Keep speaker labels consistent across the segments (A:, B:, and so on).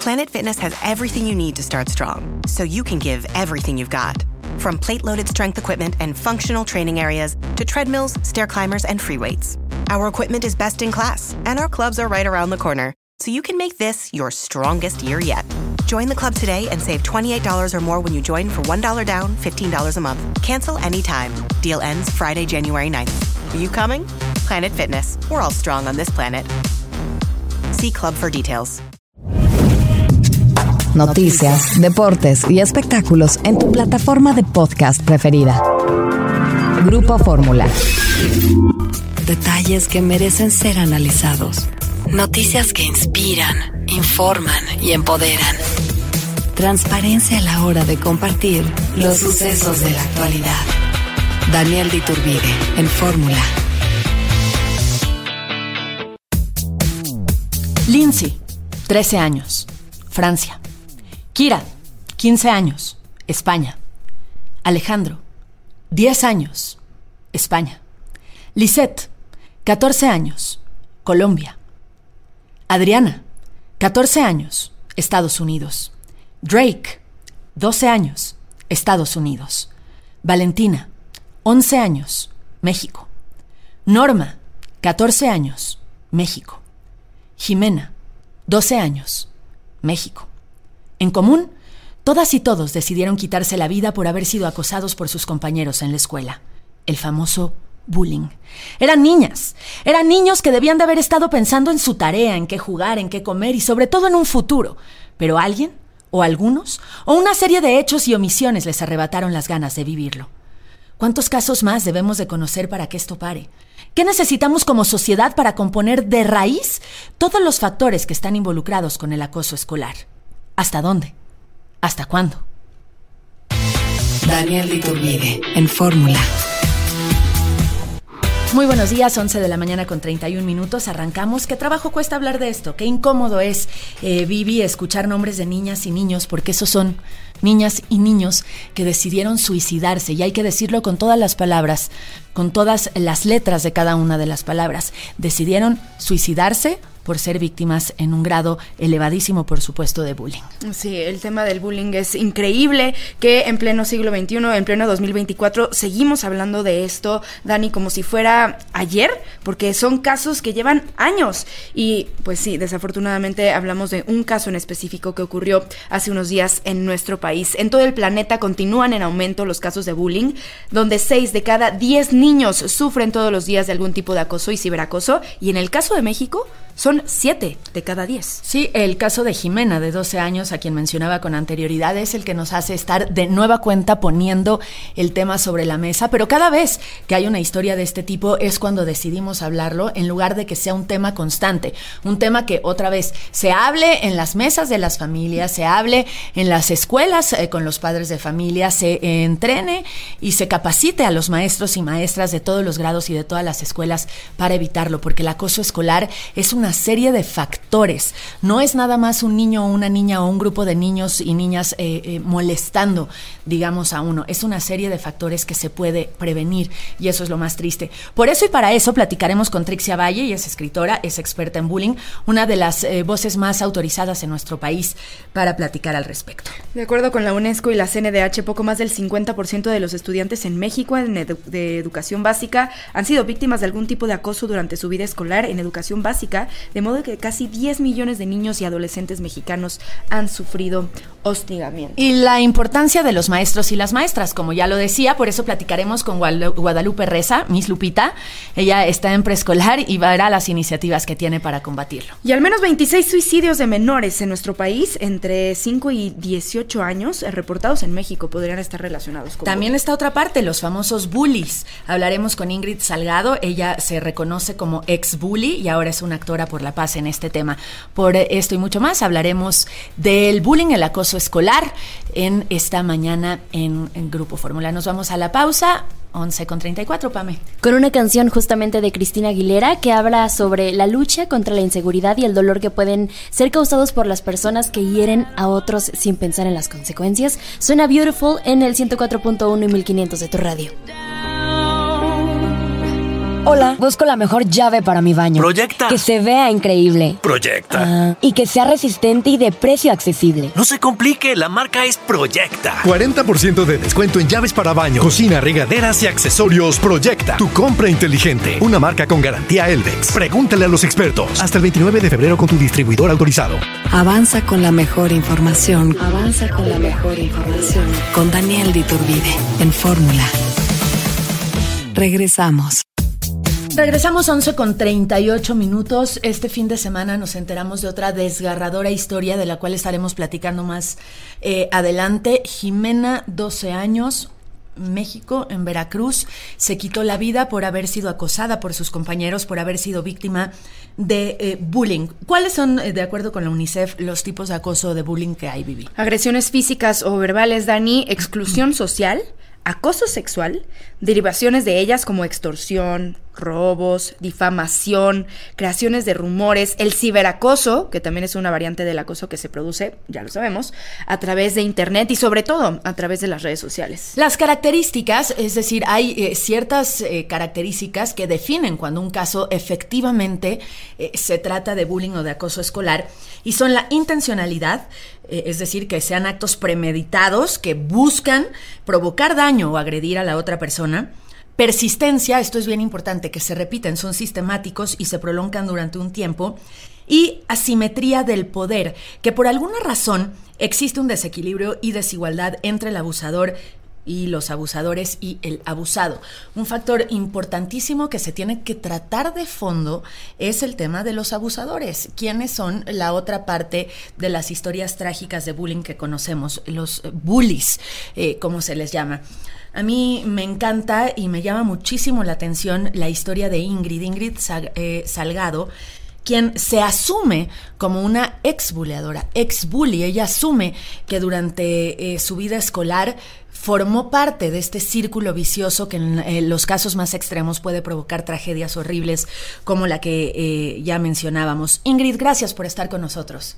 A: Planet Fitness has everything you need to start strong, so you can give everything you've got. From plate-loaded strength equipment and functional training areas to treadmills, stair climbers, and free weights. Our equipment is best in class, and our clubs are right around the corner, so you can make this your strongest year yet. Join the club today and save $28 or more when you join for $1 down, $15 a month. Cancel anytime. Deal ends Friday, January 9th. Are you coming? Planet Fitness. We're all strong on this planet. See club for details.
B: Noticias, deportes y espectáculos en tu plataforma de podcast preferida. Grupo Fórmula. Detalles que merecen ser analizados. Noticias que inspiran, informan y empoderan. Transparencia a la hora de compartir los sucesos de la actualidad. Daniel de Iturbide, en Fórmula.
C: Lindsay, 13 años, Francia. Kira, 15 años, España. Alejandro, 10 años, España. Lisette, 14 años, Colombia. Adriana, 14 años, Estados Unidos. Drake, 12 años, Estados Unidos. Valentina, 11 años, México. Norma, 14 años, México. Jimena, 12 años, México. En común, todas y todos decidieron quitarse la vida por haber sido acosados por sus compañeros en la escuela. El famoso bullying. Eran niñas, eran niños que debían de haber estado pensando en su tarea, en qué jugar, en qué comer y sobre todo en un futuro. Pero alguien, o algunos, o una serie de hechos y omisiones les arrebataron las ganas de vivirlo. ¿Cuántos casos más debemos de conocer para que esto pare? ¿Qué necesitamos como sociedad para componer de raíz todos los factores que están involucrados con el acoso escolar? ¿Hasta dónde? ¿Hasta cuándo?
B: Daniel de Iturbide, en Fórmula.
C: Muy buenos días, 11 de la mañana con 31 minutos. Arrancamos. ¿Qué trabajo cuesta hablar de esto? Qué incómodo es, Vivi, escuchar nombres de niñas y niños, porque esos son niñas y niños que decidieron suicidarse. Y hay que decirlo con todas las palabras, con todas las letras de cada una de las palabras. Decidieron suicidarse por ser víctimas en un grado elevadísimo, por supuesto, de bullying.
D: Sí, el tema del bullying es increíble, que en pleno siglo XXI, en pleno 2024, seguimos hablando de esto, Dani, como si fuera ayer, porque son casos que llevan años. Y pues sí, desafortunadamente hablamos de un caso en específico que ocurrió hace unos días en nuestro país. En todo el planeta continúan en aumento los casos de bullying, donde 6 de cada 10 niños sufren todos los días de algún tipo de acoso y ciberacoso. Y en el caso de México, son 7 de cada 10.
C: Sí, el caso de Jimena, de 12 años, a quien mencionaba con anterioridad, es el que nos hace estar de nueva cuenta poniendo el tema sobre la mesa, pero cada vez que hay una historia de este tipo es cuando decidimos hablarlo, en lugar de que sea un tema constante, un tema que otra vez se hable en las mesas de las familias, se hable en las escuelas con los padres de familia, se entrene y se capacite a los maestros y maestras de todos los grados y de todas las escuelas para evitarlo, porque el acoso escolar es una serie de factores. No es nada más un niño o una niña o un grupo de niños y niñas molestando, digamos, a uno. Es una serie de factores que se puede prevenir y eso es lo más triste. Por eso y para eso platicaremos con Trixia Valle, ella es escritora, es experta en bullying, una de las voces más autorizadas en nuestro país para platicar al respecto.
D: De acuerdo con la UNESCO y la CNDH, poco más del 50% de los estudiantes en México de educación básica han sido víctimas de algún tipo de acoso durante su vida escolar en educación básica, de modo que casi 10 millones de niños y adolescentes mexicanos han sufrido hostigamiento.
C: Y la importancia de los maestros y las maestras, como ya lo decía, por eso platicaremos con Guadalupe Reza, Miss Lupita. Ella está en preescolar y verá las iniciativas que tiene para combatirlo.
D: Y al menos 26 suicidios de menores en nuestro país entre 5 y 18 años reportados en México podrían estar relacionados con
C: También
D: bullying.
C: está otra parte, los famosos bullies. Hablaremos con Ingrid Salgado, ella se reconoce como ex-bully y ahora es una actora por la paz en este tema. Por esto y mucho más hablaremos del bullying, el acoso escolar en esta mañana en Grupo Fórmula. Nos vamos a la pausa. 11:34, Pame.
E: Con una canción justamente de Cristina Aguilera que habla sobre la lucha contra la inseguridad y el dolor que pueden ser causados por las personas que hieren a otros sin pensar en las consecuencias. Suena Beautiful en el 104.1 y 1500 de tu radio.
F: Hola, busco la mejor llave para mi baño.
G: Proyecta.
F: Que se vea increíble.
G: Proyecta.
F: Y que sea resistente y de precio accesible.
G: No se complique, la marca es Proyecta.
H: 40% de descuento en llaves para baño, cocina, regaderas y accesorios. Proyecta, tu compra inteligente. Una marca con garantía Eldex. Pregúntale a los expertos. Hasta el 29 de febrero con tu distribuidor autorizado.
B: Avanza con la mejor información. Con Daniel de Iturbide en Fórmula. Regresamos.
C: Regresamos 11:38. Este fin de semana nos enteramos de otra desgarradora historia de la cual estaremos platicando más adelante. Jimena, 12 años, México, en Veracruz, se quitó la vida por haber sido acosada por sus compañeros, por haber sido víctima de bullying. ¿Cuáles son, de acuerdo con la UNICEF, los tipos de acoso de bullying que hay, Vivi?
D: Agresiones físicas o verbales, Dani, exclusión social, acoso sexual, derivaciones de ellas como extorsión, robos, difamación, creaciones de rumores, el ciberacoso, que también es una variante del acoso que se produce, ya lo sabemos, a través de internet y sobre todo a través de las redes sociales.
C: Las características, es decir, hay ciertas características que definen cuando un caso efectivamente se trata de bullying o de acoso escolar, y son la intencionalidad, es decir, que sean actos premeditados que buscan provocar daño o agredir a la otra persona. Persistencia, esto es bien importante, que se repiten, son sistemáticos y se prolongan durante un tiempo. Y asimetría del poder, que por alguna razón existe un desequilibrio y desigualdad entre el abusador y los abusadores y el abusado. Un factor importantísimo que se tiene que tratar de fondo es el tema de los abusadores. ¿Quiénes son la otra parte de las historias trágicas de bullying que conocemos? Los bullies, como se les llama. A mí me encanta y me llama muchísimo la atención la historia de Ingrid Salgado, quien se asume como una ex-buleadora, ex-bully. Ella asume que durante su vida escolar formó parte de este círculo vicioso que en los casos más extremos puede provocar tragedias horribles como la que ya mencionábamos. Ingrid, gracias por estar con nosotros.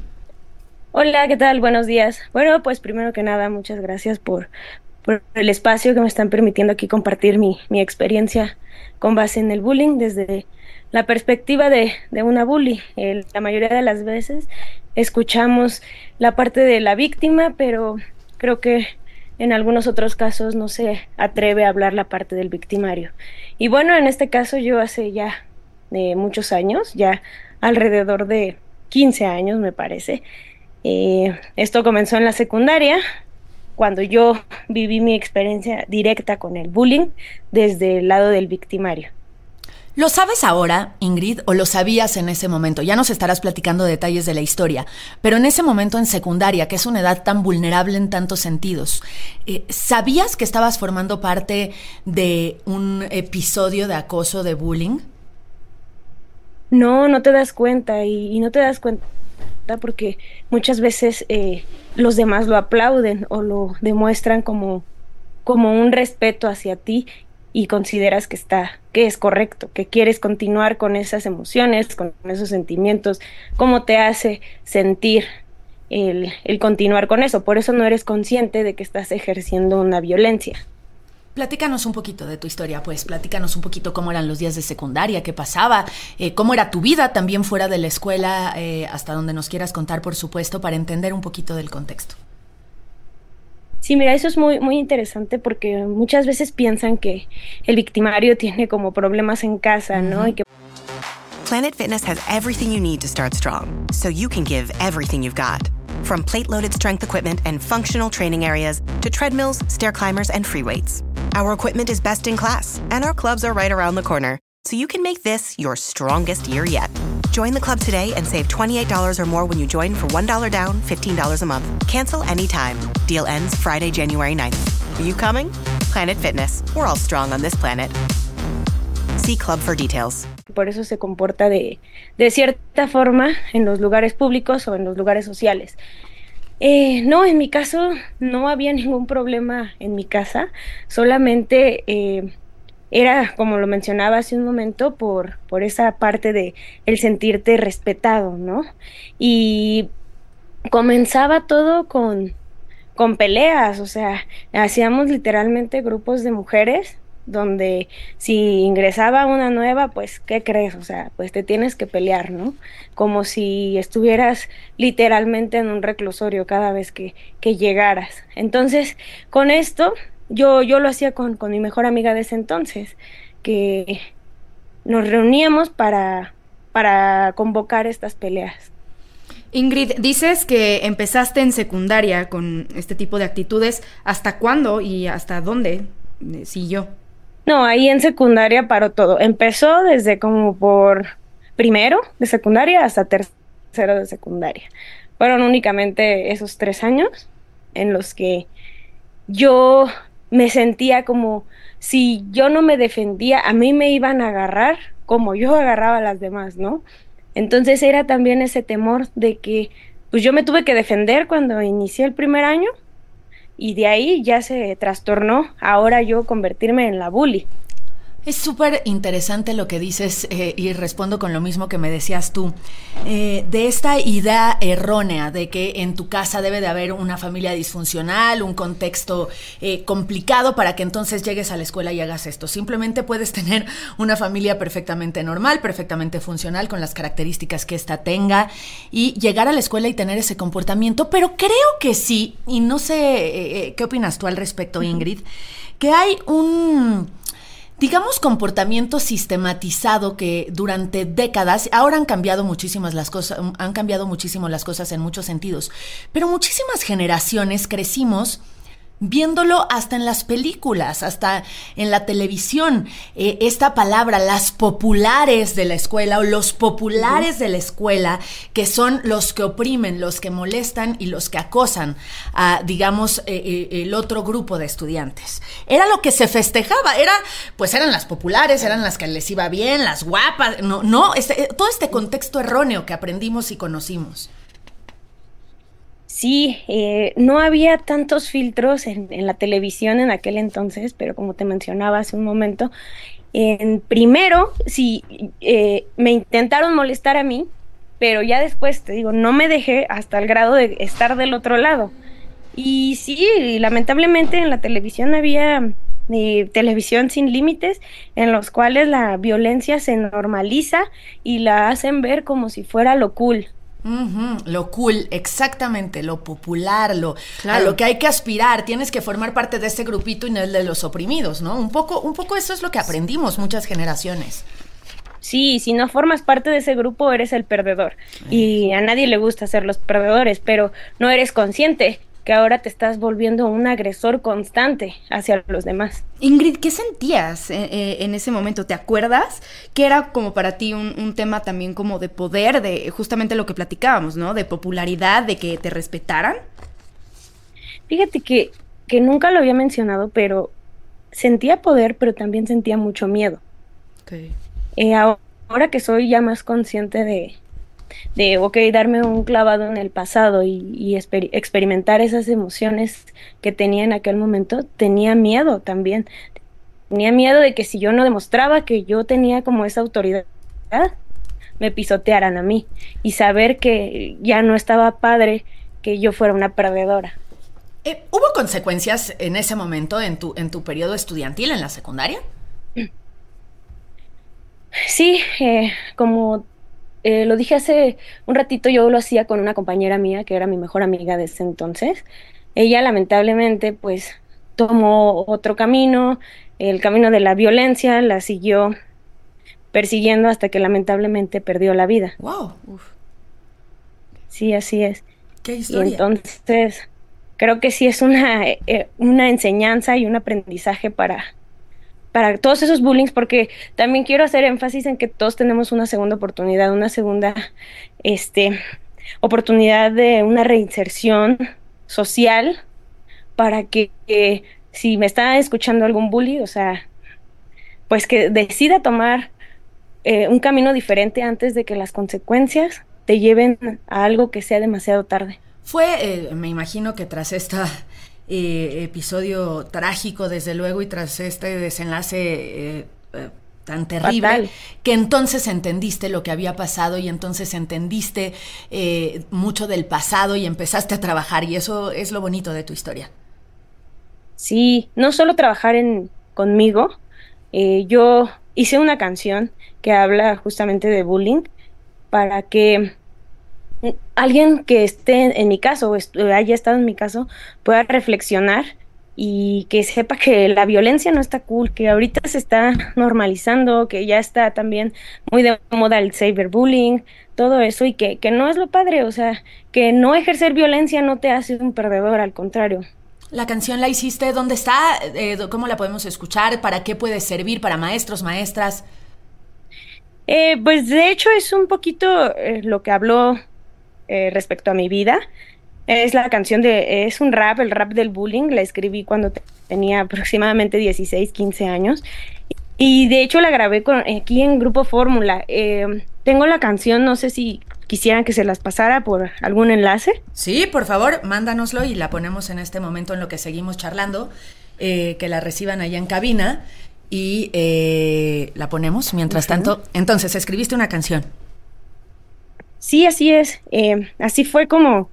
I: Hola, ¿qué tal? Buenos días. Bueno, pues primero que nada, muchas gracias por el espacio que me están permitiendo aquí compartir mi experiencia con base en el bullying desde la perspectiva de una bully. La mayoría de las veces escuchamos la parte de la víctima, pero creo que en algunos otros casos no se atreve a hablar la parte del victimario. Y bueno, en este caso yo hace ya muchos años, ya alrededor de 15 años me parece, esto comenzó en la secundaria, cuando yo viví mi experiencia directa con el bullying desde el lado del victimario.
C: ¿Lo sabes ahora, Ingrid, o lo sabías en ese momento? Ya nos estarás platicando detalles de la historia, pero en ese momento en secundaria, que es una edad tan vulnerable en tantos sentidos, ¿sabías que estabas formando parte de un episodio de acoso, de bullying?
I: No te das cuenta y no te das cuenta porque muchas veces los demás lo aplauden o lo demuestran como un respeto hacia ti y consideras que es correcto, que quieres continuar con esas emociones, con esos sentimientos, cómo te hace sentir el continuar con eso. Por eso no eres consciente de que estás ejerciendo una violencia.
C: Platícanos un poquito de tu historia, pues. Platícanos un poquito cómo eran los días de secundaria, qué pasaba, cómo era tu vida también fuera de la escuela, hasta donde nos quieras contar, por supuesto, para entender un poquito del contexto.
I: Sí, mira, eso es muy, muy interesante porque muchas veces piensan que el victimario tiene como problemas en casa, ¿no? Y que
A: Planet Fitness has everything you need to start strong, so you can give everything you've got. From plate-loaded strength equipment and functional training areas to treadmills, stair climbers, and free weights. Our equipment is best in class, and our clubs are right around the corner, so you can make this your strongest year yet. Join the club today and save $28 or more when you join for $1 down, $15 a month. Cancel anytime. Deal ends Friday, January 9th. Are you coming? Planet Fitness. We're all strong on this planet. See club for details.
I: Por eso se comporta de cierta forma en los lugares públicos o en los lugares sociales. No, en mi caso no había ningún problema en mi casa, solamente era, como lo mencionaba hace un momento, por esa parte de el sentirte respetado, ¿no? Y comenzaba todo con peleas, o sea, hacíamos literalmente grupos de mujeres donde si ingresaba una nueva, pues, ¿qué crees? O sea, pues te tienes que pelear, ¿no? Como si estuvieras literalmente en un reclusorio cada vez que llegaras. Entonces, con esto, yo lo hacía con mi mejor amiga de ese entonces, que nos reuníamos para convocar estas peleas.
D: Ingrid, dices que empezaste en secundaria con este tipo de actitudes. ¿Hasta cuándo y hasta dónde siguió?
I: No, ahí en secundaria paró todo. Empezó desde como por primero de secundaria hasta tercero de secundaria. Fueron únicamente esos 3 años en los que yo me sentía como si yo no me defendía, a mí me iban a agarrar como yo agarraba a las demás, ¿no? Entonces era también ese temor de que pues yo me tuve que defender cuando inicié el primer año y de ahí ya se trastornó ahora yo convertirme en la bully.
C: Es súper interesante lo que dices y respondo con lo mismo que me decías tú, de esta idea errónea de que en tu casa debe de haber una familia disfuncional, un contexto complicado para que entonces llegues a la escuela y hagas esto. Simplemente puedes tener una familia perfectamente normal, perfectamente funcional, con las características que ésta tenga y llegar a la escuela y tener ese comportamiento, pero creo que sí, y no sé qué opinas tú al respecto, Ingrid, que hay digamos, comportamiento sistematizado que durante décadas, ahora han cambiado muchísimo las cosas en muchos sentidos, pero muchísimas generaciones crecimos viéndolo hasta en las películas, hasta en la televisión. Esta palabra, las populares de la escuela o los populares de la escuela, que son los que oprimen, los que molestan y los que acosan a, digamos, el otro grupo de estudiantes. Era lo que se festejaba, eran las populares, eran las que les iba bien, las guapas, todo este contexto erróneo que aprendimos y conocimos.
I: Sí, no había tantos filtros en la televisión en aquel entonces, pero como te mencionaba hace un momento, primero sí me intentaron molestar a mí, pero ya después, te digo, no me dejé hasta el grado de estar del otro lado. Y sí, lamentablemente en la televisión había televisión sin límites, en los cuales la violencia se normaliza y la hacen ver como si fuera lo cool.
C: Lo cool, exactamente, lo popular,
D: claro,
C: a lo que hay que aspirar. Tienes que formar parte de este grupito y no el de los oprimidos, ¿no? Un poco eso es lo que aprendimos muchas generaciones.
I: Sí, si no formas parte de ese grupo eres el perdedor. Y a nadie le gusta ser los perdedores, pero no eres consciente que ahora te estás volviendo un agresor constante hacia los demás.
D: Ingrid, ¿qué sentías en ese momento? ¿Te acuerdas? Que era como para ti un tema también como de poder, de justamente lo que platicábamos, ¿no? De popularidad, de que te respetaran.
I: Fíjate que nunca lo había mencionado, pero sentía poder, pero también sentía mucho miedo.
D: Okay.
I: Ahora que soy ya más consciente de darme un clavado en el pasado y experimentar esas emociones que tenía en aquel momento, tenía miedo también. Tenía miedo de que si yo no demostraba que yo tenía como esa autoridad, me pisotearan a mí y saber que ya no estaba padre que yo fuera una perdedora.
C: ¿Hubo consecuencias en ese momento en tu periodo estudiantil en la secundaria?
I: Sí, como lo dije hace un ratito, yo lo hacía con una compañera mía que era mi mejor amiga de ese entonces. Ella lamentablemente pues tomó otro camino, el camino de la violencia, la siguió persiguiendo hasta que lamentablemente perdió la vida.
C: ¡Wow! Uf.
I: Sí, así es.
C: ¡Qué historia!
I: Y entonces creo que sí es una enseñanza y un aprendizaje para todos esos bullying, porque también quiero hacer énfasis en que todos tenemos una segunda oportunidad, una segunda oportunidad de una reinserción social para que si me está escuchando algún bully, o sea, pues que decida tomar un camino diferente antes de que las consecuencias te lleven a algo que sea demasiado tarde.
C: Me imagino que tras esta episodio trágico, desde luego, y tras este desenlace tan terrible, fatal, que entonces entendiste lo que había pasado y entonces entendiste mucho del pasado y empezaste a trabajar, y eso es lo bonito de tu historia.
I: Sí, no solo trabajar conmigo, yo hice una canción que habla justamente de bullying para que alguien que esté en mi caso o haya estado en mi caso pueda reflexionar y que sepa que la violencia no está cool, que ahorita se está normalizando, que ya está también muy de moda el cyberbullying, todo eso, y que no es lo padre, o sea, que no ejercer violencia no te hace un perdedor, al contrario.
C: ¿La canción la hiciste? ¿Dónde está? ¿Cómo la podemos escuchar? ¿Para qué puede servir? ¿Para maestros, maestras?
I: Pues de hecho es un poquito lo que habló respecto a mi vida. Es la canción es un rap, el rap del bullying. La escribí cuando tenía aproximadamente 16, 15 años. Y de hecho la grabé aquí en Grupo Fórmula. Tengo la canción, no sé si quisieran que se las pasara por algún enlace.
C: Sí, por favor, mándanoslo y la ponemos en este momento en lo que seguimos charlando, que la reciban allá en cabina y la ponemos mientras tanto. Entonces, escribiste una canción.
I: Sí, así es. Así fue como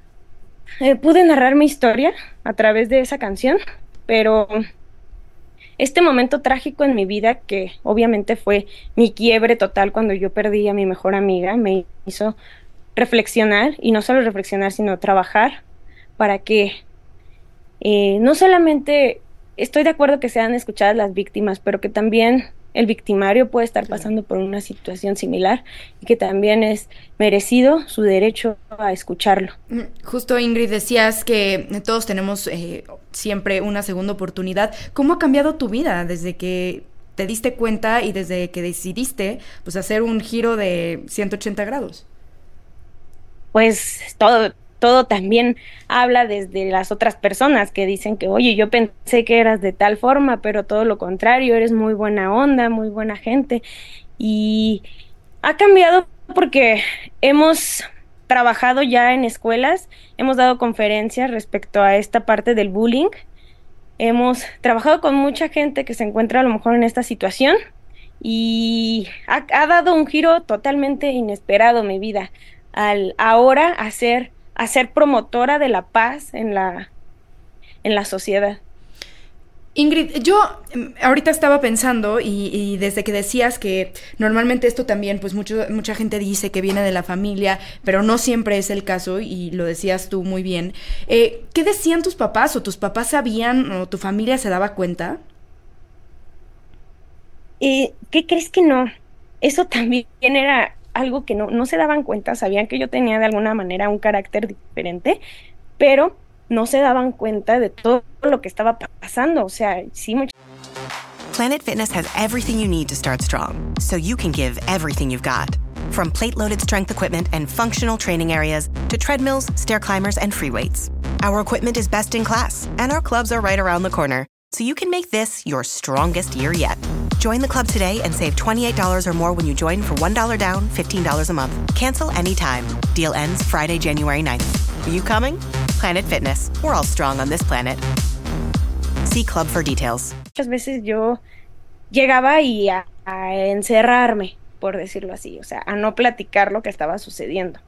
I: pude narrar mi historia a través de esa canción, pero este momento trágico en mi vida, que obviamente fue mi quiebre total cuando yo perdí a mi mejor amiga, me hizo reflexionar, y no solo reflexionar, sino trabajar para que no solamente estoy de acuerdo que sean escuchadas las víctimas, pero que también el victimario puede estar pasando por una situación similar y que también es merecido su derecho a escucharlo.
D: Justo, Ingrid, decías que todos tenemos siempre una segunda oportunidad. ¿Cómo ha cambiado tu vida desde que te diste cuenta y desde que decidiste pues hacer un giro de 180 grados?
I: Pues todo también habla desde las otras personas que dicen que, oye, yo pensé que eras de tal forma, pero todo lo contrario, eres muy buena onda, muy buena gente. Y ha cambiado porque hemos trabajado ya en escuelas, hemos dado conferencias respecto a esta parte del bullying, hemos trabajado con mucha gente que se encuentra a lo mejor en esta situación y ha dado un giro totalmente inesperado mi vida, al ahora a ser promotora de la paz en la sociedad.
D: Ingrid, yo ahorita estaba pensando y desde que decías que normalmente esto también, pues mucha gente dice que viene de la familia, pero no siempre es el caso y lo decías tú muy bien. ¿Qué decían tus papás o tus papás sabían o tu familia se daba cuenta?
I: ¿Qué crees que no? Eso también era algo que no se daban cuenta, sabían que yo tenía de alguna manera un carácter diferente, pero no se daban cuenta de todo lo que estaba pasando, o sea, sí.
A: Planet Fitness has everything you need to start strong, so you can give everything you've got. From plate-loaded strength equipment and functional training areas to treadmills, stair climbers, and free weights. Our equipment is best in class, and our clubs are right around the corner, so you can make this your strongest year yet. Join the club today and save $28 or more when you join for $1 down, $15 a month. Cancel anytime. Deal ends Friday, January 9th. Are you coming? Planet Fitness. We're all strong on this planet. See club for details.
I: Muchas veces yo llegaba a encerrarme, por decirlo así, o sea, a no platicar lo que estaba sucediendo.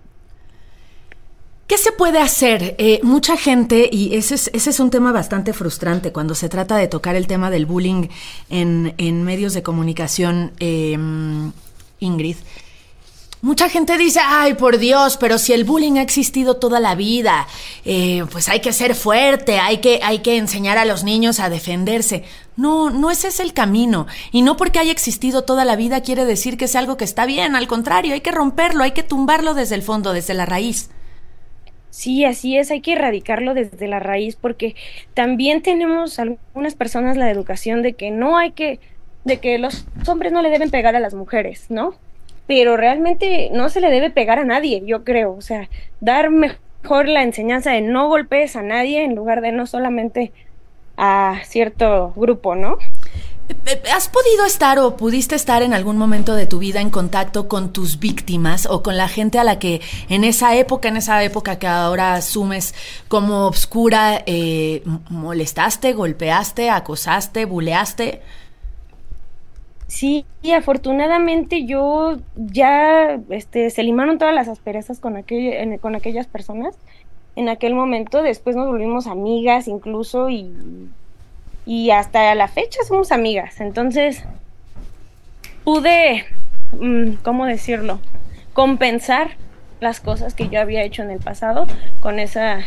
C: ¿Qué se puede hacer? Mucha gente, y ese es un tema bastante frustrante cuando se trata de tocar el tema del bullying en medios de comunicación, Ingrid. Mucha gente dice, ay, por Dios, pero si el bullying ha existido toda la vida, pues hay que ser fuerte, hay que enseñar a los niños a defenderse. No ese es el camino. Y no porque haya existido toda la vida quiere decir que es algo que está bien. Al contrario, hay que romperlo, hay que tumbarlo desde el fondo, desde la raíz.
I: Sí, así es, hay que erradicarlo desde la raíz, porque también tenemos algunas personas la educación de que de que los hombres no le deben pegar a las mujeres, ¿no? Pero realmente no se le debe pegar a nadie, yo creo, o sea, dar mejor la enseñanza de no golpees a nadie en lugar de no solamente a cierto grupo, ¿no?
C: ¿Has podido estar o pudiste estar en algún momento de tu vida en contacto con tus víctimas o con la gente a la que en esa época que ahora asumes como obscura, molestaste, golpeaste, acosaste, buleaste?
I: Sí, y afortunadamente yo ya se limaron todas las asperezas con aquellas personas en aquel momento. Después nos volvimos amigas incluso y y hasta la fecha somos amigas. Entonces pude, ¿cómo decirlo?, compensar las cosas que yo había hecho en el pasado con esa,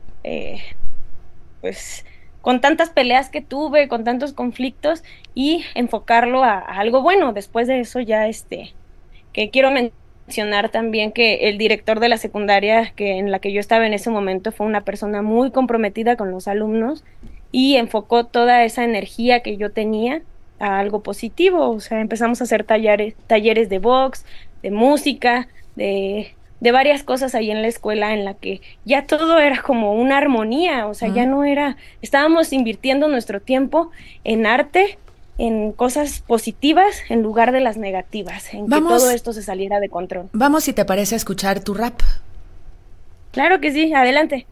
I: pues, con tantas peleas que tuve, con tantos conflictos, y enfocarlo a algo bueno. Después de eso ya, que quiero mencionar también que el director de la secundaria en la que yo estaba en ese momento fue una persona muy comprometida con los alumnos y enfocó toda esa energía que yo tenía a algo positivo. O sea, empezamos a hacer talleres de box, de música, de varias cosas ahí en la escuela, en la que ya todo era como una armonía. O sea, ya no era, estábamos invirtiendo nuestro tiempo en arte, en cosas positivas en lugar de las negativas, en que todo esto se saliera de control.
C: Vamos, si te parece, a escuchar tu rap.
I: Claro que sí, adelante.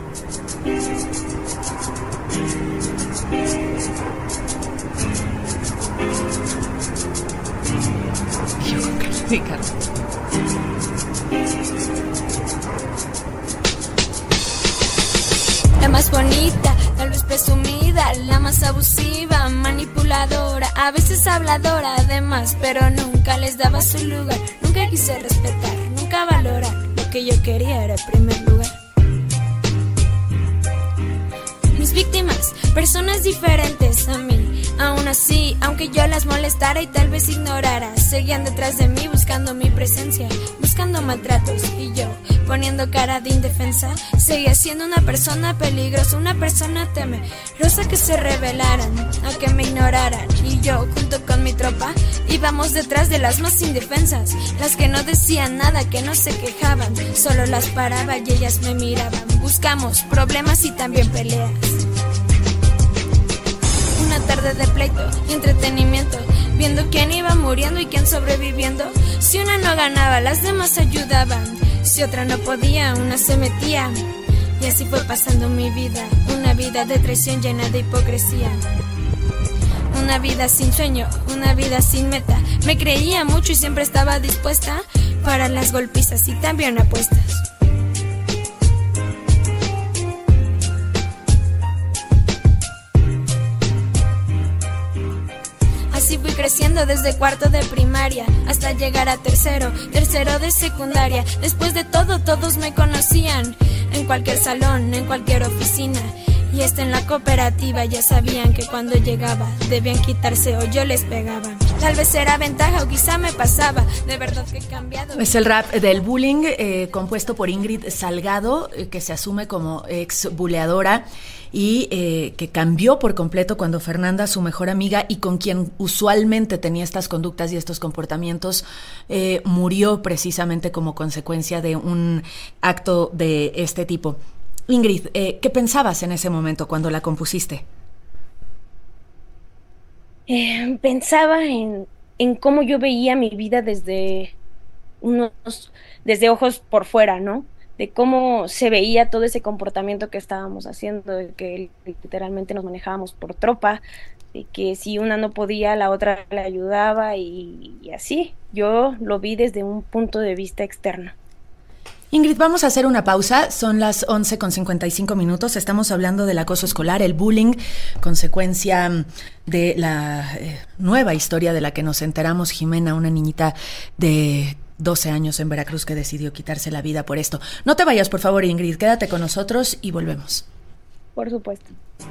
J: La más bonita, tal vez presumida, la más abusiva, manipuladora, a veces habladora, además, pero nunca les daba su lugar. Nunca quise respetar, nunca valorar, lo que yo quería era el primer lugar. Mis víctimas, personas diferentes a mí, aún así, aunque yo las molestara y tal vez ignorara, seguían detrás de mí buscando mi presencia, buscando maltratos, y yo, poniendo cara de indefensa, seguía siendo una persona peligrosa, una persona temerosa, que se rebelaran, a que me ignoraran, y yo, junto con mi tropa, íbamos detrás de las más indefensas, las que no decían nada, que no se quejaban, solo las paraba y ellas me miraban. Buscamos problemas y también peleas. Una tarde de pleito y entretenimiento, viendo quién iba muriendo y quién sobreviviendo. Si una no ganaba, las demás ayudaban. Si otra no podía, una se metía. Y así fue pasando mi vida, una vida de traición llena de hipocresía. Una vida sin sueño, una vida sin meta. Me creía mucho y siempre estaba dispuesta para las golpizas y también apuestas. Así fui creciendo desde cuarto de primaria hasta llegar a tercero de secundaria. Después de todo, todos me conocían, en cualquier salón, en cualquier oficina. Y hasta en la cooperativa ya sabían que cuando llegaba debían quitarse o yo les pegaba. Tal vez era ventaja o quizá me pasaba, de verdad que he cambiado.
C: Es el rap del bullying, compuesto por Ingrid Salgado, que se asume como ex buleadora y que cambió por completo cuando Fernanda, su mejor amiga y con quien usualmente tenía estas conductas y estos comportamientos, murió precisamente como consecuencia de un acto de este tipo. Ingrid, ¿qué pensabas en ese momento cuando la compusiste?
I: Pensaba en cómo yo veía mi vida desde ojos por fuera, ¿no? De cómo se veía todo ese comportamiento que estábamos haciendo, de que literalmente nos manejábamos por tropa, de que si una no podía, la otra la ayudaba y así. Yo lo vi desde un punto de vista externo.
C: Ingrid, vamos a hacer una pausa, son las 11:55, estamos hablando del acoso escolar, el bullying, consecuencia de la nueva historia de la que nos enteramos, Jimena, una niñita de 12 años en Veracruz que decidió quitarse la vida por esto. No te vayas, por favor, Ingrid, quédate con nosotros y volvemos.
I: Por supuesto.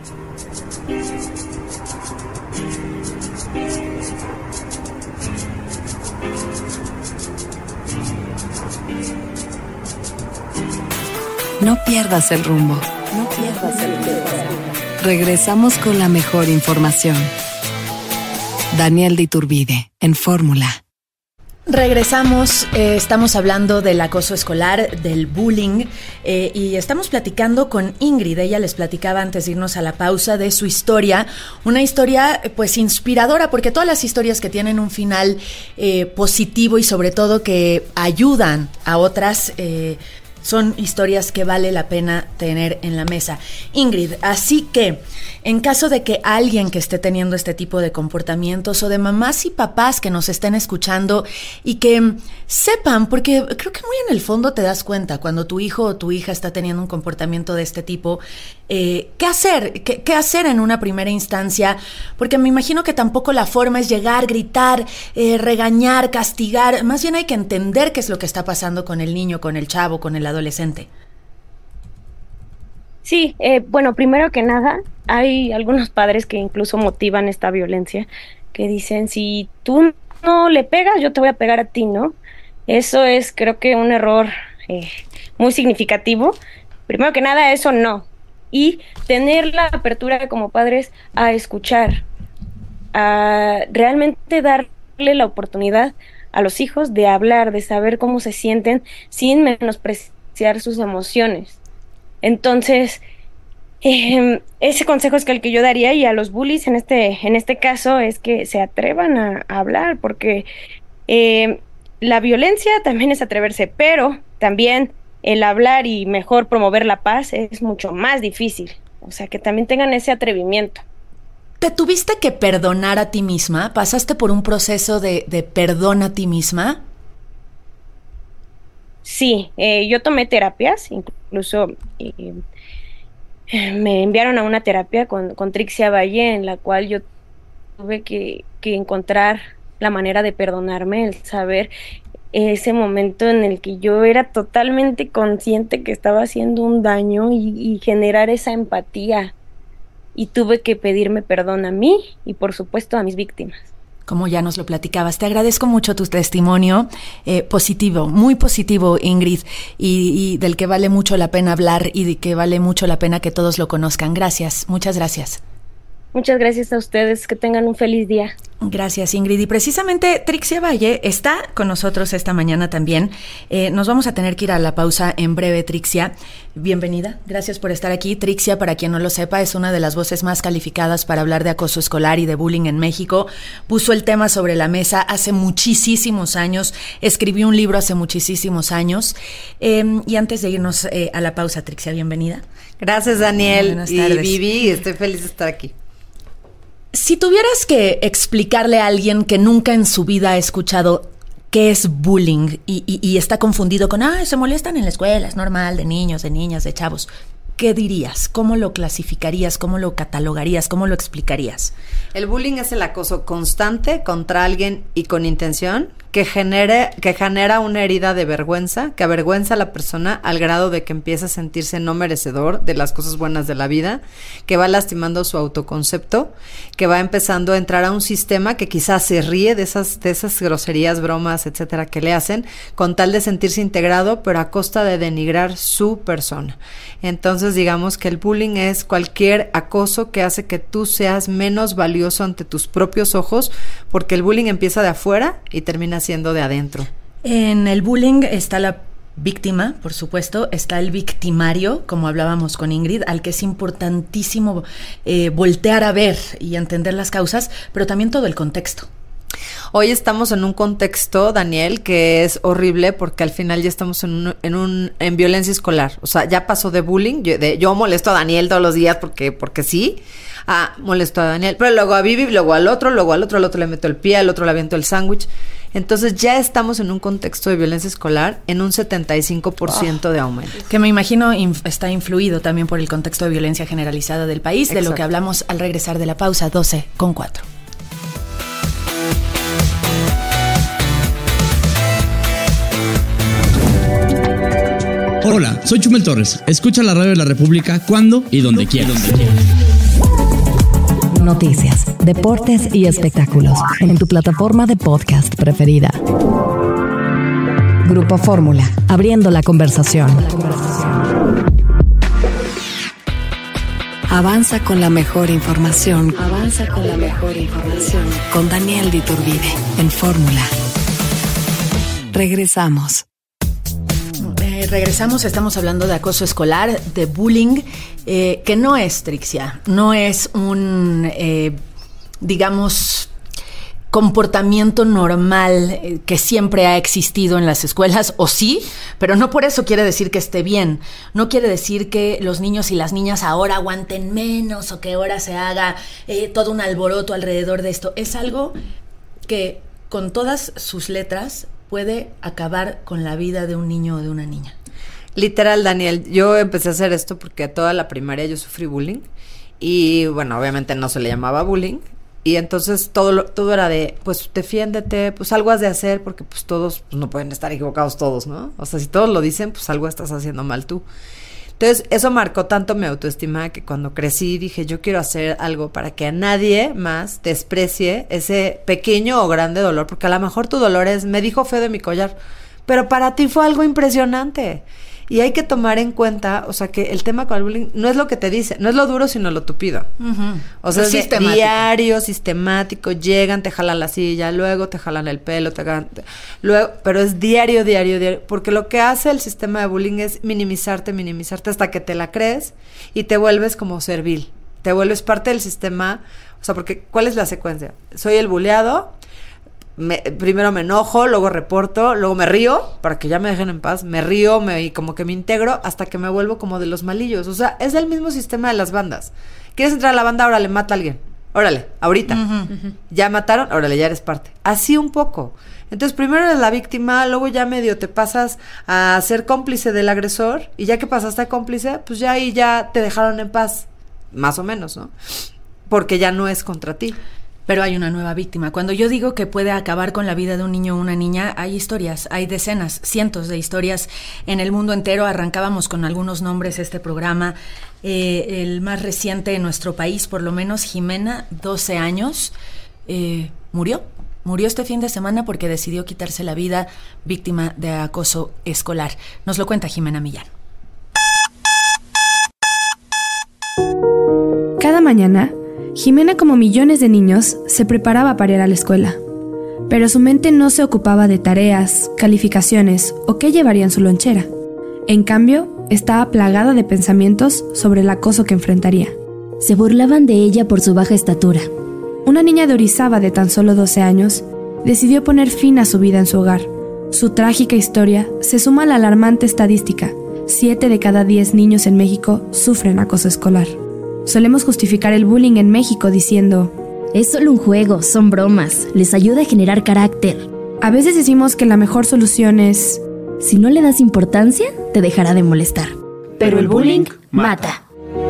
B: No pierdas el rumbo. Regresamos con la mejor información. Daniel de Iturbide, en Fórmula.
C: Regresamos, estamos hablando del acoso escolar, del bullying, y estamos platicando con Ingrid. Ella les platicaba antes de irnos a la pausa de su historia, una historia pues inspiradora, porque todas las historias que tienen un final positivo y sobre todo que ayudan a otras, son historias que vale la pena tener en la mesa. Ingrid, así que en caso de que alguien que esté teniendo este tipo de comportamientos, o de mamás y papás que nos estén escuchando y que sepan, porque creo que muy en el fondo te das cuenta cuando tu hijo o tu hija está teniendo un comportamiento de este tipo, ¿qué hacer? ¿Qué hacer en una primera instancia? Porque me imagino que tampoco la forma es llegar, gritar, regañar, castigar. Más bien hay que entender qué es lo que está pasando con el niño, con el chavo, con el adolescente.
I: Sí, bueno, primero que nada, hay algunos padres que incluso motivan esta violencia, que dicen, si tú no le pegas, yo te voy a pegar a ti, ¿no? Eso es, creo que, un error muy significativo. Primero que nada, eso no. Y tener la apertura como padres a escuchar, a realmente darle la oportunidad a los hijos de hablar, de saber cómo se sienten sin menospreciar sus emociones. Entonces, ese consejo es el que yo daría, y a los bullies en este caso es que se atrevan a hablar, porque la violencia también es atreverse, pero también el hablar y mejor promover la paz es mucho más difícil. O sea, que también tengan ese atrevimiento.
C: ¿Te tuviste que perdonar a ti misma? ¿Pasaste por un proceso de perdón a ti misma?
I: Sí, yo tomé terapias, incluso me enviaron a una terapia con Trixia Valle, en la cual yo tuve que encontrar la manera de perdonarme, el saber ese momento en el que yo era totalmente consciente que estaba haciendo un daño, y generar esa empatía. Y tuve que pedirme perdón a mí y, por supuesto, a mis víctimas.
C: Como ya nos lo platicabas, te agradezco mucho tu testimonio, positivo, muy positivo, Ingrid, y del que vale mucho la pena hablar, y de que vale mucho la pena que todos lo conozcan. Gracias, muchas gracias.
I: Muchas gracias a ustedes, que tengan un feliz día.
C: Gracias, Ingrid. Y precisamente Trixia Valle está con nosotros esta mañana también. Nos vamos a tener que ir a la pausa en breve, Trixia. Bienvenida, gracias por estar aquí. Trixia, para quien no lo sepa, es una de las voces más calificadas para hablar de acoso escolar y de bullying en México. Puso el tema sobre la mesa hace muchísimos años, escribió un libro hace muchísimos años. Y antes de irnos a la pausa, Trixia, bienvenida.
K: Gracias, Daniel.
C: Buenas tardes.
K: Y Vivi, estoy feliz de estar aquí.
C: Si tuvieras que explicarle a alguien que nunca en su vida ha escuchado qué es bullying y está confundido con, se molestan en la escuela, es normal, de niños, de niñas, de chavos, ¿qué dirías? ¿Cómo lo clasificarías? ¿Cómo lo catalogarías? ¿Cómo lo explicarías?
K: El bullying es el acoso constante contra alguien y con intención que genera una herida de vergüenza, que avergüenza a la persona al grado de que empieza a sentirse no merecedor de las cosas buenas de la vida, que va lastimando su autoconcepto, que va empezando a entrar a un sistema que quizás se ríe de esas groserías, bromas, etcétera, que le hacen, con tal de sentirse integrado, pero a costa de denigrar su persona. Entonces, digamos que el bullying es cualquier acoso que hace que tú seas menos valioso ante tus propios ojos, porque el bullying empieza de afuera y termina siendo de adentro.
C: En el bullying está la víctima, por supuesto, está el victimario, como hablábamos con Ingrid, al que es importantísimo voltear a ver y entender las causas, pero también todo el contexto.
K: Hoy estamos en un contexto, Daniel, que es horrible, porque al final ya estamos en violencia escolar. O sea, ya pasó de bullying, yo molesto a Daniel todos los días porque sí. Molesto a Daniel, pero luego a Vivi, luego al otro le meto el pie, al otro le aviento el sándwich. Entonces ya estamos en un contexto de violencia escolar en un 75% de aumento.
C: Que me imagino está influido también por el contexto de violencia generalizada del país. Exacto. De lo que hablamos al regresar de la pausa, 12:04.
L: Hola, soy Chumel Torres. Escucha la radio de la República cuando y donde quieras.
B: Noticias, deportes y espectáculos en tu plataforma de podcast preferida. Grupo Fórmula, abriendo la conversación. Avanza con la mejor información. Con Daniel de Iturbide en Fórmula. Regresamos.
C: Regresamos, estamos hablando de acoso escolar, de bullying, que no es, Trixia, no es un, digamos, comportamiento normal que siempre ha existido en las escuelas, o sí, pero no por eso quiere decir que esté bien. No quiere decir que los niños y las niñas ahora aguanten menos o que ahora se haga todo un alboroto alrededor de esto. Es algo que con todas sus letras puede acabar con la vida de un niño o de una niña.
K: Literal, Daniel, yo empecé a hacer esto porque toda la primaria yo sufrí bullying y bueno, obviamente no se le llamaba bullying y entonces todo era de, pues defiéndete, pues algo has de hacer porque pues todos, pues no pueden estar equivocados todos, ¿no? O sea, si todos lo dicen, pues algo estás haciendo mal tú. Entonces, eso marcó tanto mi autoestima que cuando crecí dije, yo quiero hacer algo para que a nadie más desprecie ese pequeño o grande dolor, porque a lo mejor tu dolor es, me dijo feo de mi collar, pero para ti fue algo impresionante. Y hay que tomar en cuenta, o sea, que el tema con el bullying no es lo que te dice, no es lo duro, sino lo tupido. O sea, es diario, sistemático, llegan, te jalan la silla, luego te jalan el pelo, luego, pero es diario, porque lo que hace el sistema de bullying es minimizarte hasta que te la crees y te vuelves como servil, te vuelves parte del sistema, o sea, porque ¿cuál es la secuencia? Soy el bulleado, primero me enojo, luego reporto, luego me río, para que ya me dejen en paz, me río, y como que me integro hasta que me vuelvo como de los malillos. O sea, es el mismo sistema de las bandas. ¿Quieres entrar a la banda? Órale, mata a alguien. Órale, ahorita. ¿Ya mataron? Órale, ya eres parte. Así un poco. Entonces, primero eres la víctima, luego ya medio te pasas a ser cómplice del agresor, y ya que pasaste a cómplice, pues ya ahí ya te dejaron en paz. Más o menos, ¿no? Porque ya no es contra ti.
C: Pero hay una nueva víctima. Cuando yo digo que puede acabar con la vida de un niño o una niña, hay historias, hay decenas, cientos de historias en el mundo entero. Arrancábamos con algunos nombres este programa. El más reciente en nuestro país, por lo menos, Jimena, 12 años, murió. Murió este fin de semana porque decidió quitarse la vida, víctima de acoso escolar. Nos lo cuenta Jimena Millán.
M: Cada mañana, Jimena, como millones de niños, se preparaba para ir a la escuela. Pero su mente no se ocupaba de tareas, calificaciones o qué llevaría en su lonchera. En cambio, estaba plagada de pensamientos sobre el acoso que enfrentaría.
E: Se burlaban de ella por su baja estatura.
M: Una niña de Orizaba de tan solo 12 años decidió poner fin a su vida en su hogar. Su trágica historia se suma a la alarmante estadística: 7 de cada 10 niños en México sufren acoso escolar. Solemos justificar el bullying en México diciendo:
E: es solo un juego, son bromas, les ayuda a generar carácter.
M: A veces decimos que la mejor solución es:
E: si no le das importancia, te dejará de molestar. Pero el bullying mata.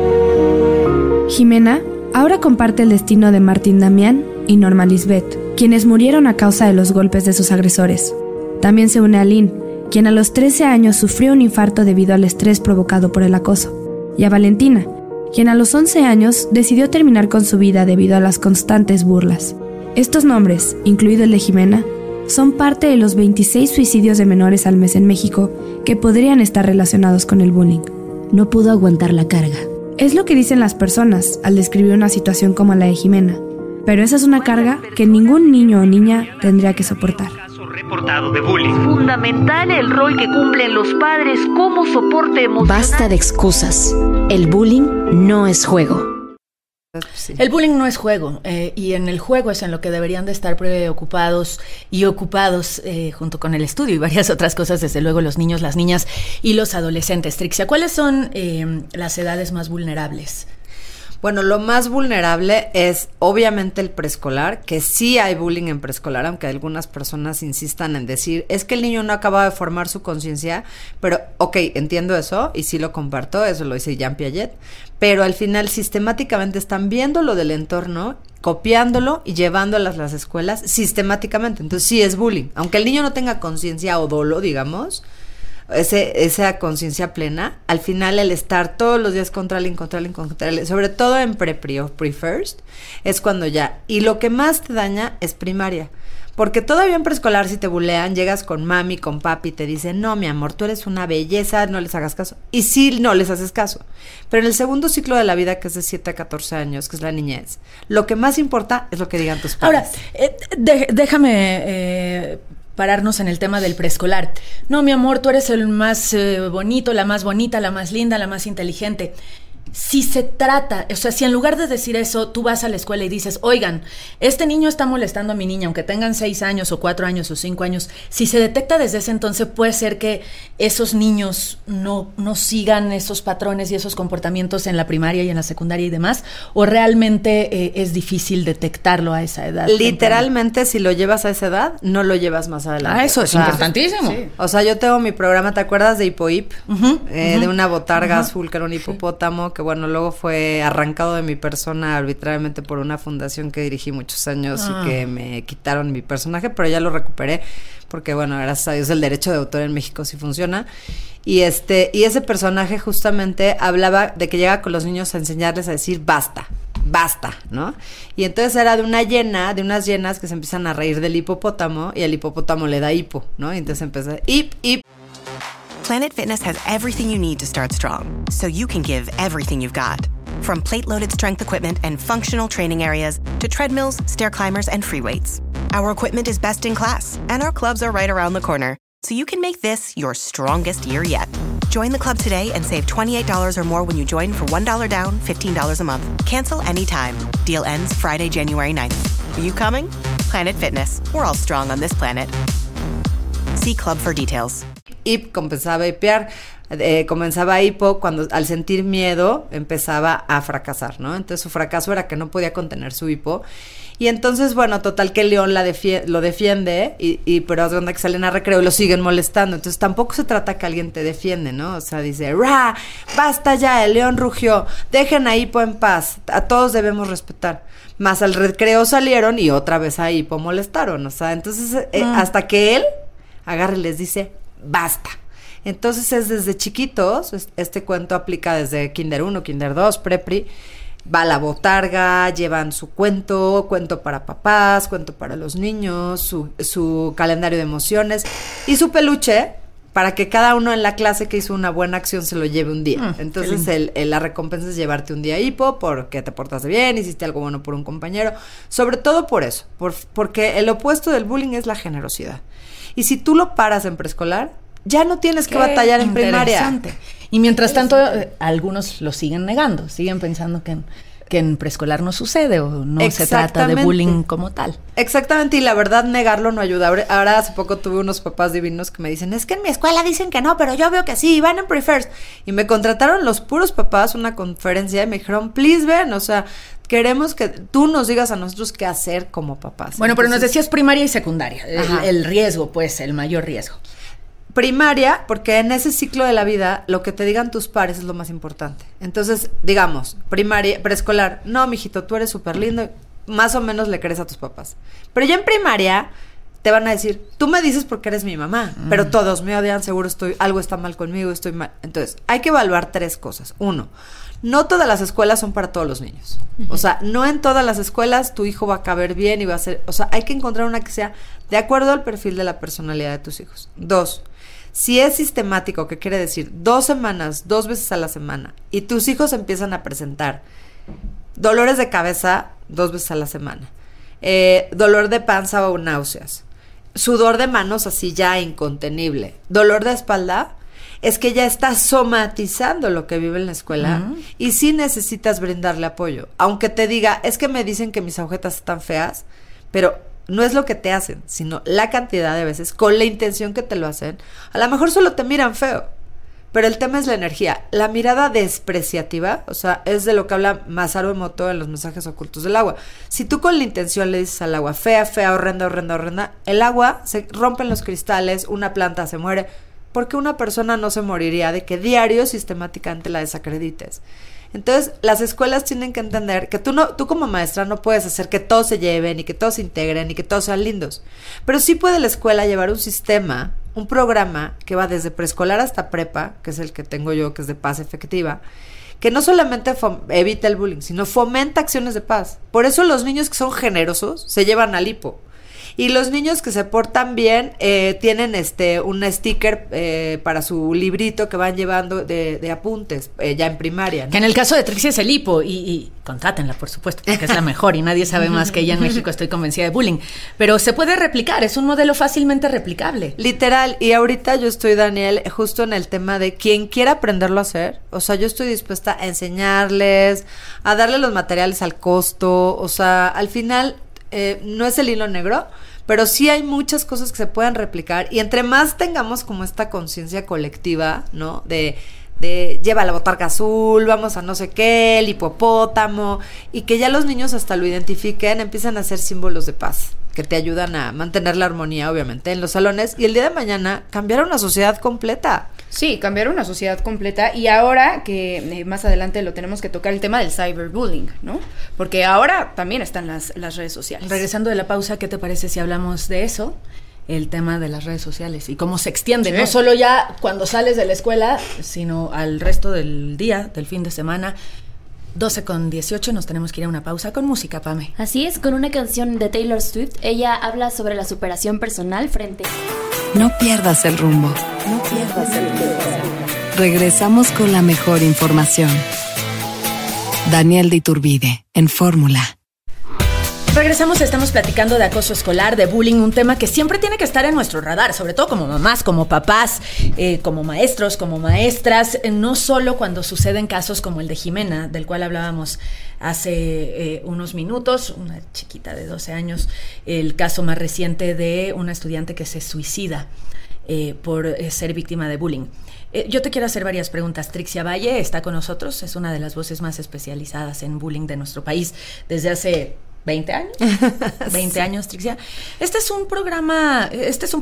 M: Jimena ahora comparte el destino de Martín Damián y Norma Lisbeth, quienes murieron a causa de los golpes de sus agresores. También se une a Lynn, quien a los 13 años sufrió un infarto debido al estrés provocado por el acoso, y a Valentina, quien a los 11 años decidió terminar con su vida debido a las constantes burlas. Estos nombres, incluido el de Jimena, son parte de los 26 suicidios de menores al mes en México que podrían estar relacionados con el bullying.
E: No pudo aguantar la carga.
M: Es lo que dicen las personas al describir una situación como la de Jimena, pero esa es una carga que ningún niño o niña tendría que soportar.
N: Reportado de bullying. Es fundamental el rol que cumplen los padres como soporte emocional.
B: Basta de excusas. El bullying no es juego.
C: Sí. El bullying no es juego, y en el juego es en lo que deberían de estar preocupados y ocupados, junto con el estudio y varias otras cosas, desde luego los niños, las niñas y los adolescentes. Trixia, ¿cuáles son las edades más vulnerables?
K: Bueno, lo más vulnerable es obviamente el preescolar, que sí hay bullying en preescolar, aunque algunas personas insistan en decir, es que el niño no acaba de formar su conciencia, pero ok, entiendo eso y sí lo comparto, eso lo dice Jean Piaget, pero al final sistemáticamente están viendo lo del entorno, copiándolo y llevándolo a las escuelas sistemáticamente, entonces sí es bullying, aunque el niño no tenga conciencia o dolo, digamos, esa conciencia plena, al final el estar todos los días contra él, sobre todo en pre-pri o pre-first, es cuando ya, y lo que más te daña es primaria, porque todavía en preescolar si te bulean, llegas con mami, con papi, te dicen, no mi amor, tú eres una belleza, no les hagas caso, y sí no les haces caso, pero en el segundo ciclo de la vida, que es de 7 a 14 años, que es la niñez, lo que más importa es lo que digan tus padres.
C: Ahora, déjame pararnos en el tema del preescolar. No, mi amor, tú eres el más bonito, la más bonita, la más linda, la más inteligente. si se trata, o sea, si en lugar de decir eso, tú vas a la escuela y dices, oigan, este niño está molestando a mi niña, aunque tengan 6 años o 4 años o 5 años, si se detecta desde ese entonces, puede ser que esos niños no sigan esos patrones y esos comportamientos en la primaria y en la secundaria y demás, o realmente es difícil detectarlo a esa edad.
K: Literalmente, si lo llevas a esa edad, no lo llevas más adelante.
C: Eso es importantísimo.
K: Sí. O sea, yo tengo mi programa, ¿te acuerdas de Hipohip? De una botarga azul que era un hipopótamo, que bueno, luego fue arrancado de mi persona arbitrariamente por una fundación que dirigí muchos años y que me quitaron mi personaje, pero ya lo recuperé porque bueno, gracias a Dios el derecho de autor en México sí funciona. Y ese personaje justamente hablaba de que llega con los niños a enseñarles a decir basta, ¿no? Y entonces era de unas llenas que se empiezan a reír del hipopótamo y el hipopótamo le da hipo, ¿no? Y entonces empieza hip.
A: Planet Fitness has everything you need to start strong, so you can give everything you've got. From plate-loaded strength equipment and functional training areas to treadmills, stair climbers, and free weights. Our equipment is best in class, and our clubs are right around the corner, so you can make this your strongest year yet. Join the club today and save $28 or more when you join for $1 down, $15 a month. Cancel anytime. Deal ends Friday, January 9th. Are you coming? Planet Fitness. We're all strong on this planet. See club for details.
K: Comenzaba a hipear, comenzaba hipo cuando al sentir miedo empezaba a fracasar, ¿no? Entonces su fracaso era que no podía contener su hipo. Y entonces, bueno, total que el león lo defiende, pero es donde que salen a recreo y lo siguen molestando. Entonces tampoco se trata que alguien te defiende, ¿no? O sea, dice, ¡ra! ¡Basta ya! El león rugió. Dejen a Hipo en paz. A todos debemos respetar. Más al recreo salieron y otra vez a Hipo molestaron. O sea, entonces hasta que él agarra y les dice, ¡basta! Entonces es desde chiquitos, este cuento aplica desde Kinder 1, Kinder 2, Prepri. Va a la botarga, llevan su cuento para papás, cuento para los niños, su calendario de emociones y su peluche para que cada uno en la clase que hizo una buena acción se lo lleve un día. Entonces la recompensa es llevarte un día hipo porque te portaste bien, hiciste algo bueno por un compañero, sobre todo por eso, porque el opuesto del bullying es la generosidad. Y si tú lo paras en preescolar, ya no tienes que batallar en primaria.
C: Y mientras tanto, algunos lo siguen negando, siguen pensando que en preescolar no sucede o no se trata de bullying como tal.
K: Exactamente, y la verdad negarlo no ayuda. Ahora hace poco tuve unos papás divinos que me dicen, es que en mi escuela dicen que no, pero yo veo que sí, van en pre-first. Y me contrataron los puros papás una conferencia y me dijeron, please ven, o sea, queremos que tú nos digas a nosotros qué hacer como papás.
C: Bueno, pero nos decías primaria y secundaria, el riesgo, pues, el mayor riesgo.
K: Primaria, porque en ese ciclo de la vida lo que te digan tus pares es lo más importante. Entonces, digamos, primaria, preescolar, no, mijito, tú eres súper lindo, más o menos le crees a tus papás. Pero ya en primaria te van a decir, tú me dices porque eres mi mamá, pero todos me odian, seguro algo está mal conmigo, estoy mal. Entonces, hay que evaluar 3 cosas. 1, no todas las escuelas son para todos los niños. O sea, no en todas las escuelas tu hijo va a caber bien y va a ser... O sea, hay que encontrar una que sea de acuerdo al perfil de la personalidad de tus hijos. 2, si es sistemático, que quiere decir 2 semanas, 2 veces a la semana, y tus hijos empiezan a presentar dolores de cabeza 2 veces a la semana, dolor de panza o náuseas, sudor de manos así ya incontenible, dolor de espalda, es que ya está somatizando lo que vive en la escuela y sí necesitas brindarle apoyo. Aunque te diga, es que me dicen que mis agujetas están feas, pero no es lo que te hacen, sino la cantidad de veces, con la intención que te lo hacen. A lo mejor solo te miran feo, pero el tema es la energía. La mirada despreciativa, o sea, es de lo que habla Masaru Emoto en los mensajes ocultos del agua. Si tú con la intención le dices al agua, fea, fea, horrenda, horrenda, horrenda, el agua se rompen los cristales, una planta se muere, porque una persona no se moriría de que diario sistemáticamente la desacredites. Entonces, las escuelas tienen que entender que tú como maestra no puedes hacer que todos se lleven y que todos se integren y que todos sean lindos. Pero sí puede la escuela llevar un sistema, un programa que va desde preescolar hasta prepa, que es el que tengo yo, que es de paz efectiva, que no solamente evita el bullying, sino fomenta acciones de paz. Por eso los niños que son generosos se llevan al hipo. Y los niños que se portan bien tienen un sticker para su librito que van llevando de apuntes ya en primaria, ¿no?
C: Que en el caso de Trixie es el hipo y contrátenla, por supuesto, porque es la mejor y nadie sabe más que ella en México, estoy convencida de bullying. Pero se puede replicar, es un modelo fácilmente replicable.
K: Literal, y ahorita yo estoy, Daniel, justo en el tema de quien quiera aprenderlo a hacer, o sea, yo estoy dispuesta a enseñarles, a darle los materiales al costo, o sea, al final no es el hilo negro, pero sí hay muchas cosas que se pueden replicar y entre más tengamos como esta conciencia colectiva, ¿no? De lleva la botarga azul, vamos a no sé qué, el hipopótamo, y que ya los niños hasta lo identifiquen, empiezan a ser símbolos de paz, que te ayudan a mantener la armonía, obviamente, en los salones, y el día de mañana cambiar una sociedad completa.
D: Sí, cambiar una sociedad completa, y ahora que más adelante lo tenemos que tocar, el tema del cyberbullying, ¿no? Porque ahora también están las redes sociales.
C: Regresando de la pausa, ¿qué te parece si hablamos de eso? El tema de las redes sociales y cómo se extiende, no solo ya cuando sales de la escuela, sino al resto del día, del fin de semana. 12:18, nos tenemos que ir a una pausa con música, Pame.
E: Así es, con una canción de Taylor Swift, ella habla sobre la superación personal frente...
B: No pierdas el rumbo.
E: No pierdas el rumbo.
B: Regresamos con la mejor información. Daniel de Iturbide, en Fórmula.
C: Regresamos, estamos platicando de acoso escolar, de bullying, un tema que siempre tiene que estar en nuestro radar, sobre todo como mamás, como papás, como maestros, como maestras, no solo cuando suceden casos como el de Jimena, del cual hablábamos hace unos minutos, una chiquita de 12 años, el caso más reciente de una estudiante que se suicida por ser víctima de bullying. Yo te quiero hacer varias preguntas. Trixia Valle está con nosotros, es una de las voces más especializadas en bullying de nuestro país desde hace 20 años. 20 sí. años, Trixia. Este es un problema,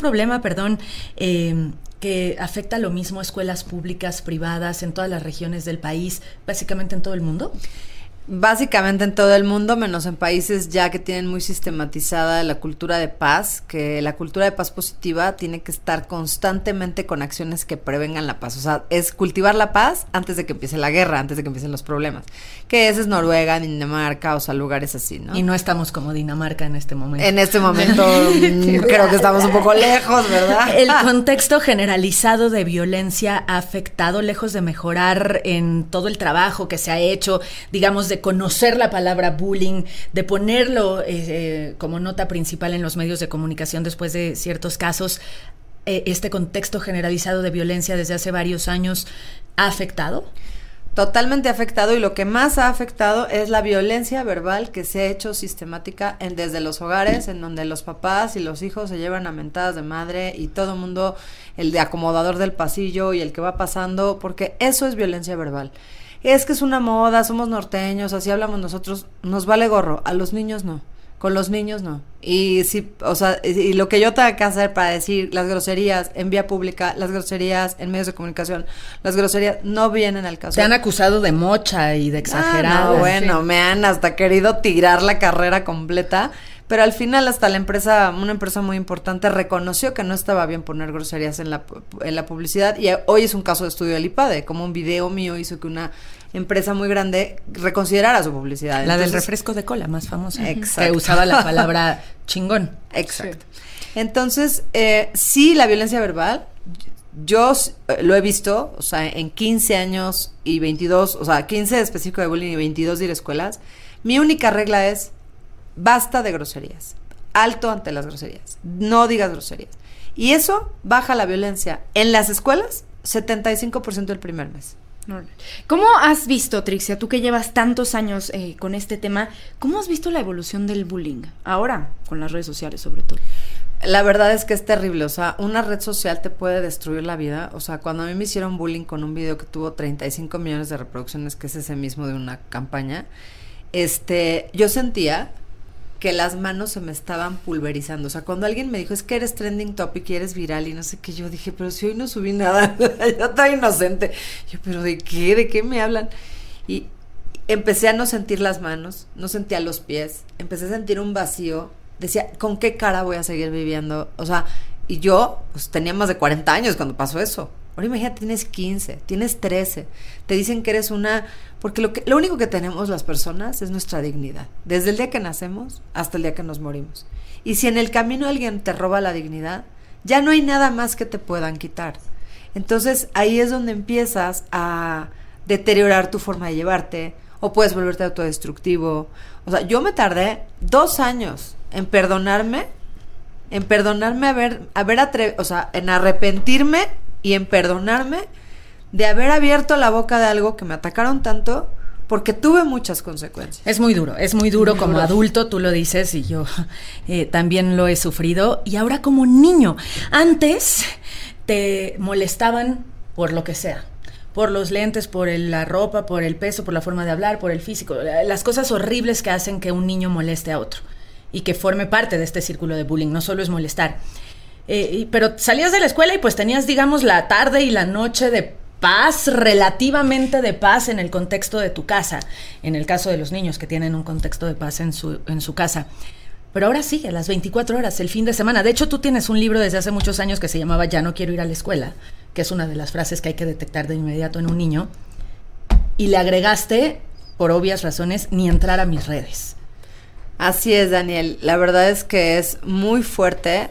C: que afecta lo mismo a escuelas públicas, privadas, en todas las regiones del país, básicamente en todo el mundo.
K: Básicamente en todo el mundo, menos en países ya que tienen muy sistematizada la cultura de paz, que la cultura de paz positiva tiene que estar constantemente con acciones que prevengan la paz. O sea, es cultivar la paz antes de que empiece la guerra, antes de que empiecen los problemas. Que ese es Noruega, Dinamarca, o sea, lugares así, ¿no?
C: Y no estamos como Dinamarca en este momento.
K: En este momento creo que estamos un poco lejos, ¿verdad?
C: El contexto generalizado de violencia ha afectado, lejos de mejorar en todo el trabajo que se ha hecho, digamos, de conocer la palabra bullying, de ponerlo como nota principal en los medios de comunicación después de ciertos casos. Este contexto generalizado de violencia desde hace varios años ha afectado.
K: Totalmente afectado, y lo que más ha afectado es la violencia verbal que se ha hecho sistemática desde los hogares, en donde los papás y los hijos se llevan a mentadas de madre y todo el mundo, el de acomodador del pasillo y el que va pasando, porque eso es violencia verbal. Es que es una moda, somos norteños, así hablamos nosotros, nos vale gorro, a los niños no, con los niños no. Y sí, o sea, y lo que yo tenga que hacer para decir las groserías en vía pública, las groserías en medios de comunicación, las groserías no vienen al caso.
C: Te han acusado de mocha y de exagerado.
K: No, bueno, sí. Me han hasta querido tirar la carrera completa, pero al final hasta la empresa, una empresa muy importante, reconoció que no estaba bien poner groserías en la publicidad, y hoy es un caso de estudio del IPADE, como un video mío hizo que una empresa muy grande reconsiderara su publicidad.
C: La del refresco de cola, más famosa.
K: Exacto.
C: Que usaba la palabra chingón.
K: Exacto. Sí. Entonces, sí, la violencia verbal, yo lo he visto, o sea, en 15 años y 22, o sea, 15 específico de bullying y 22 de ir a escuelas. Mi única regla es: basta de groserías, alto ante las groserías, no digas groserías. Y eso baja la violencia en las escuelas 75% el primer mes.
D: ¿Cómo has visto, Trixia, tú que llevas tantos años con este tema, cómo has visto la evolución del bullying ahora, con las redes sociales sobre todo?
K: La verdad es que es terrible, o sea, una red social te puede destruir la vida. O sea, cuando a mí me hicieron bullying con un video que tuvo 35 millones de reproducciones, que es ese mismo de una campaña, yo sentía que las manos se me estaban pulverizando. O sea, cuando alguien me dijo, es que eres trending topic y eres viral y no sé qué, yo dije, pero si hoy no subí nada, yo estaba inocente. Yo, pero ¿de qué? ¿De qué me hablan? Y empecé a no sentir las manos, no sentía los pies, empecé a sentir un vacío. Decía, ¿con qué cara voy a seguir viviendo? O sea, y yo pues tenía más de 40 años cuando pasó eso. Ahora imagínate, tienes 15, tienes 13, te dicen que eres una... Porque lo único que tenemos las personas es nuestra dignidad, desde el día que nacemos hasta el día que nos morimos. Y si en el camino alguien te roba la dignidad, ya no hay nada más que te puedan quitar. Entonces ahí es donde empiezas a deteriorar tu forma de llevarte, o puedes volverte autodestructivo. O sea, yo me tardé 2 años en perdonarme, en arrepentirme y en perdonarme de haber abierto la boca de algo que me atacaron tanto, porque tuve muchas consecuencias.
C: Es muy duro como adulto, tú lo dices, y yo también lo he sufrido. Y ahora como niño, antes te molestaban por lo que sea, por los lentes, por la ropa, por el peso, por la forma de hablar, por el físico, las cosas horribles que hacen que un niño moleste a otro y que forme parte de este círculo de bullying. No solo es molestar, pero salías de la escuela y pues tenías, digamos, la tarde y la noche de paz, relativamente de paz en el contexto de tu casa, en el caso de los niños que tienen un contexto de paz en su casa. Pero ahora sí, a las 24 horas, el fin de semana. De hecho, tú tienes un libro desde hace muchos años que se llamaba Ya no quiero ir a la escuela, que es una de las frases que hay que detectar de inmediato en un niño, y le agregaste, por obvias razones, ni entrar a mis redes.
K: Así es, Daniel. La verdad es que es muy fuerte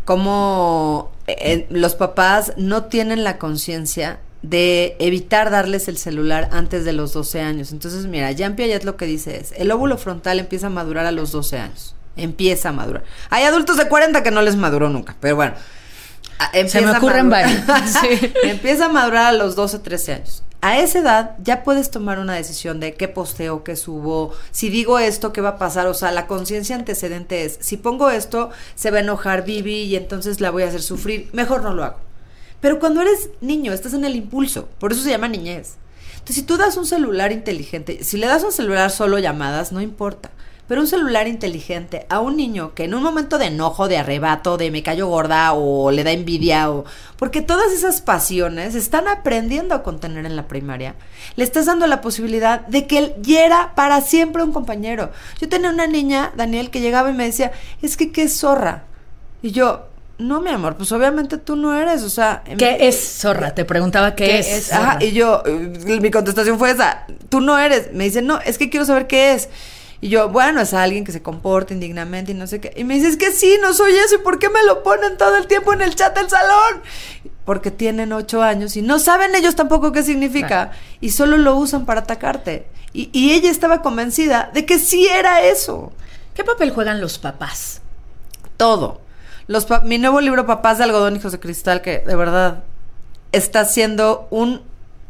K: cómo los papás no tienen la conciencia de evitar darles el celular antes de los 12 años. Entonces, mira, Jean Piaget lo que dice es, el óvulo frontal empieza a madurar a los 12 años. Empieza a madurar. Hay adultos de 40 que no les maduró nunca, pero bueno.
C: Se me ocurren varios.
K: Sí. Empieza a madurar a los 12, 13 años. A esa edad ya puedes tomar una decisión de qué posteo, qué subo, si digo esto, qué va a pasar. O sea, la conciencia antecedente es, si pongo esto, se va a enojar Vivi y entonces la voy a hacer sufrir. Mejor no lo hago. Pero cuando eres niño, estás en el impulso. Por eso se llama niñez. Entonces, si tú das un celular inteligente, si le das un celular solo llamadas, no importa. Pero un celular inteligente a un niño que en un momento de enojo, de arrebato, de me callo gorda o le da envidia, o porque todas esas pasiones están aprendiendo a contener en la primaria, le estás dando la posibilidad de que él hiera para siempre a un compañero. Yo tenía una niña, Daniel, que llegaba y me decía, es que qué zorra. Y yo, no, mi amor, pues obviamente tú no eres, o sea...
C: ¿Qué es zorra? Te preguntaba qué es zorra.
K: Ajá, y yo, mi contestación fue esa, tú no eres. Me dice, no, es que quiero saber qué es. Y yo, bueno, es alguien que se comporta indignamente y no sé qué. Y me dice, es que sí, no soy eso. ¿Y por qué me lo ponen todo el tiempo en el chat del salón? Porque tienen 8 años y no saben ellos tampoco qué significa. Claro. Y solo lo usan para atacarte. Y ella estaba convencida de que sí era eso.
C: ¿Qué papel juegan los papás?
K: Todo. Mi nuevo libro, Papás de Algodón, Hijos de Cristal, que de verdad está siendo un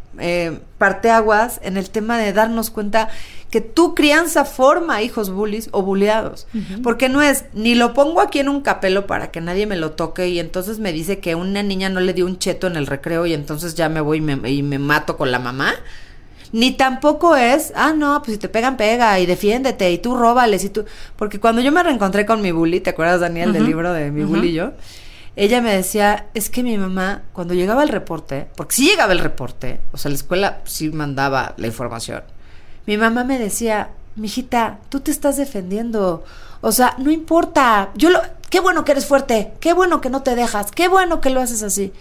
K: parteaguas en el tema de darnos cuenta que tu crianza forma hijos bullies o bulleados. Uh-huh. Porque no es, ni lo pongo aquí en un capelo para que nadie me lo toque y entonces me dice que una niña no le dio un cheto en el recreo y entonces ya me voy y me mato con la mamá. Ni tampoco es, no, pues si te pegan, pega y defiéndete y tú róbales y tú... Porque cuando yo me reencontré con mi bully, ¿te acuerdas, Daniel, uh-huh, del libro de mi bully y yo? Ella me decía, es que mi mamá, cuando llegaba el reporte, porque sí llegaba el reporte, o sea, la escuela sí mandaba la información, mi mamá me decía, mijita, tú te estás defendiendo, o sea, no importa, qué bueno que eres fuerte, qué bueno que no te dejas, qué bueno que lo haces así.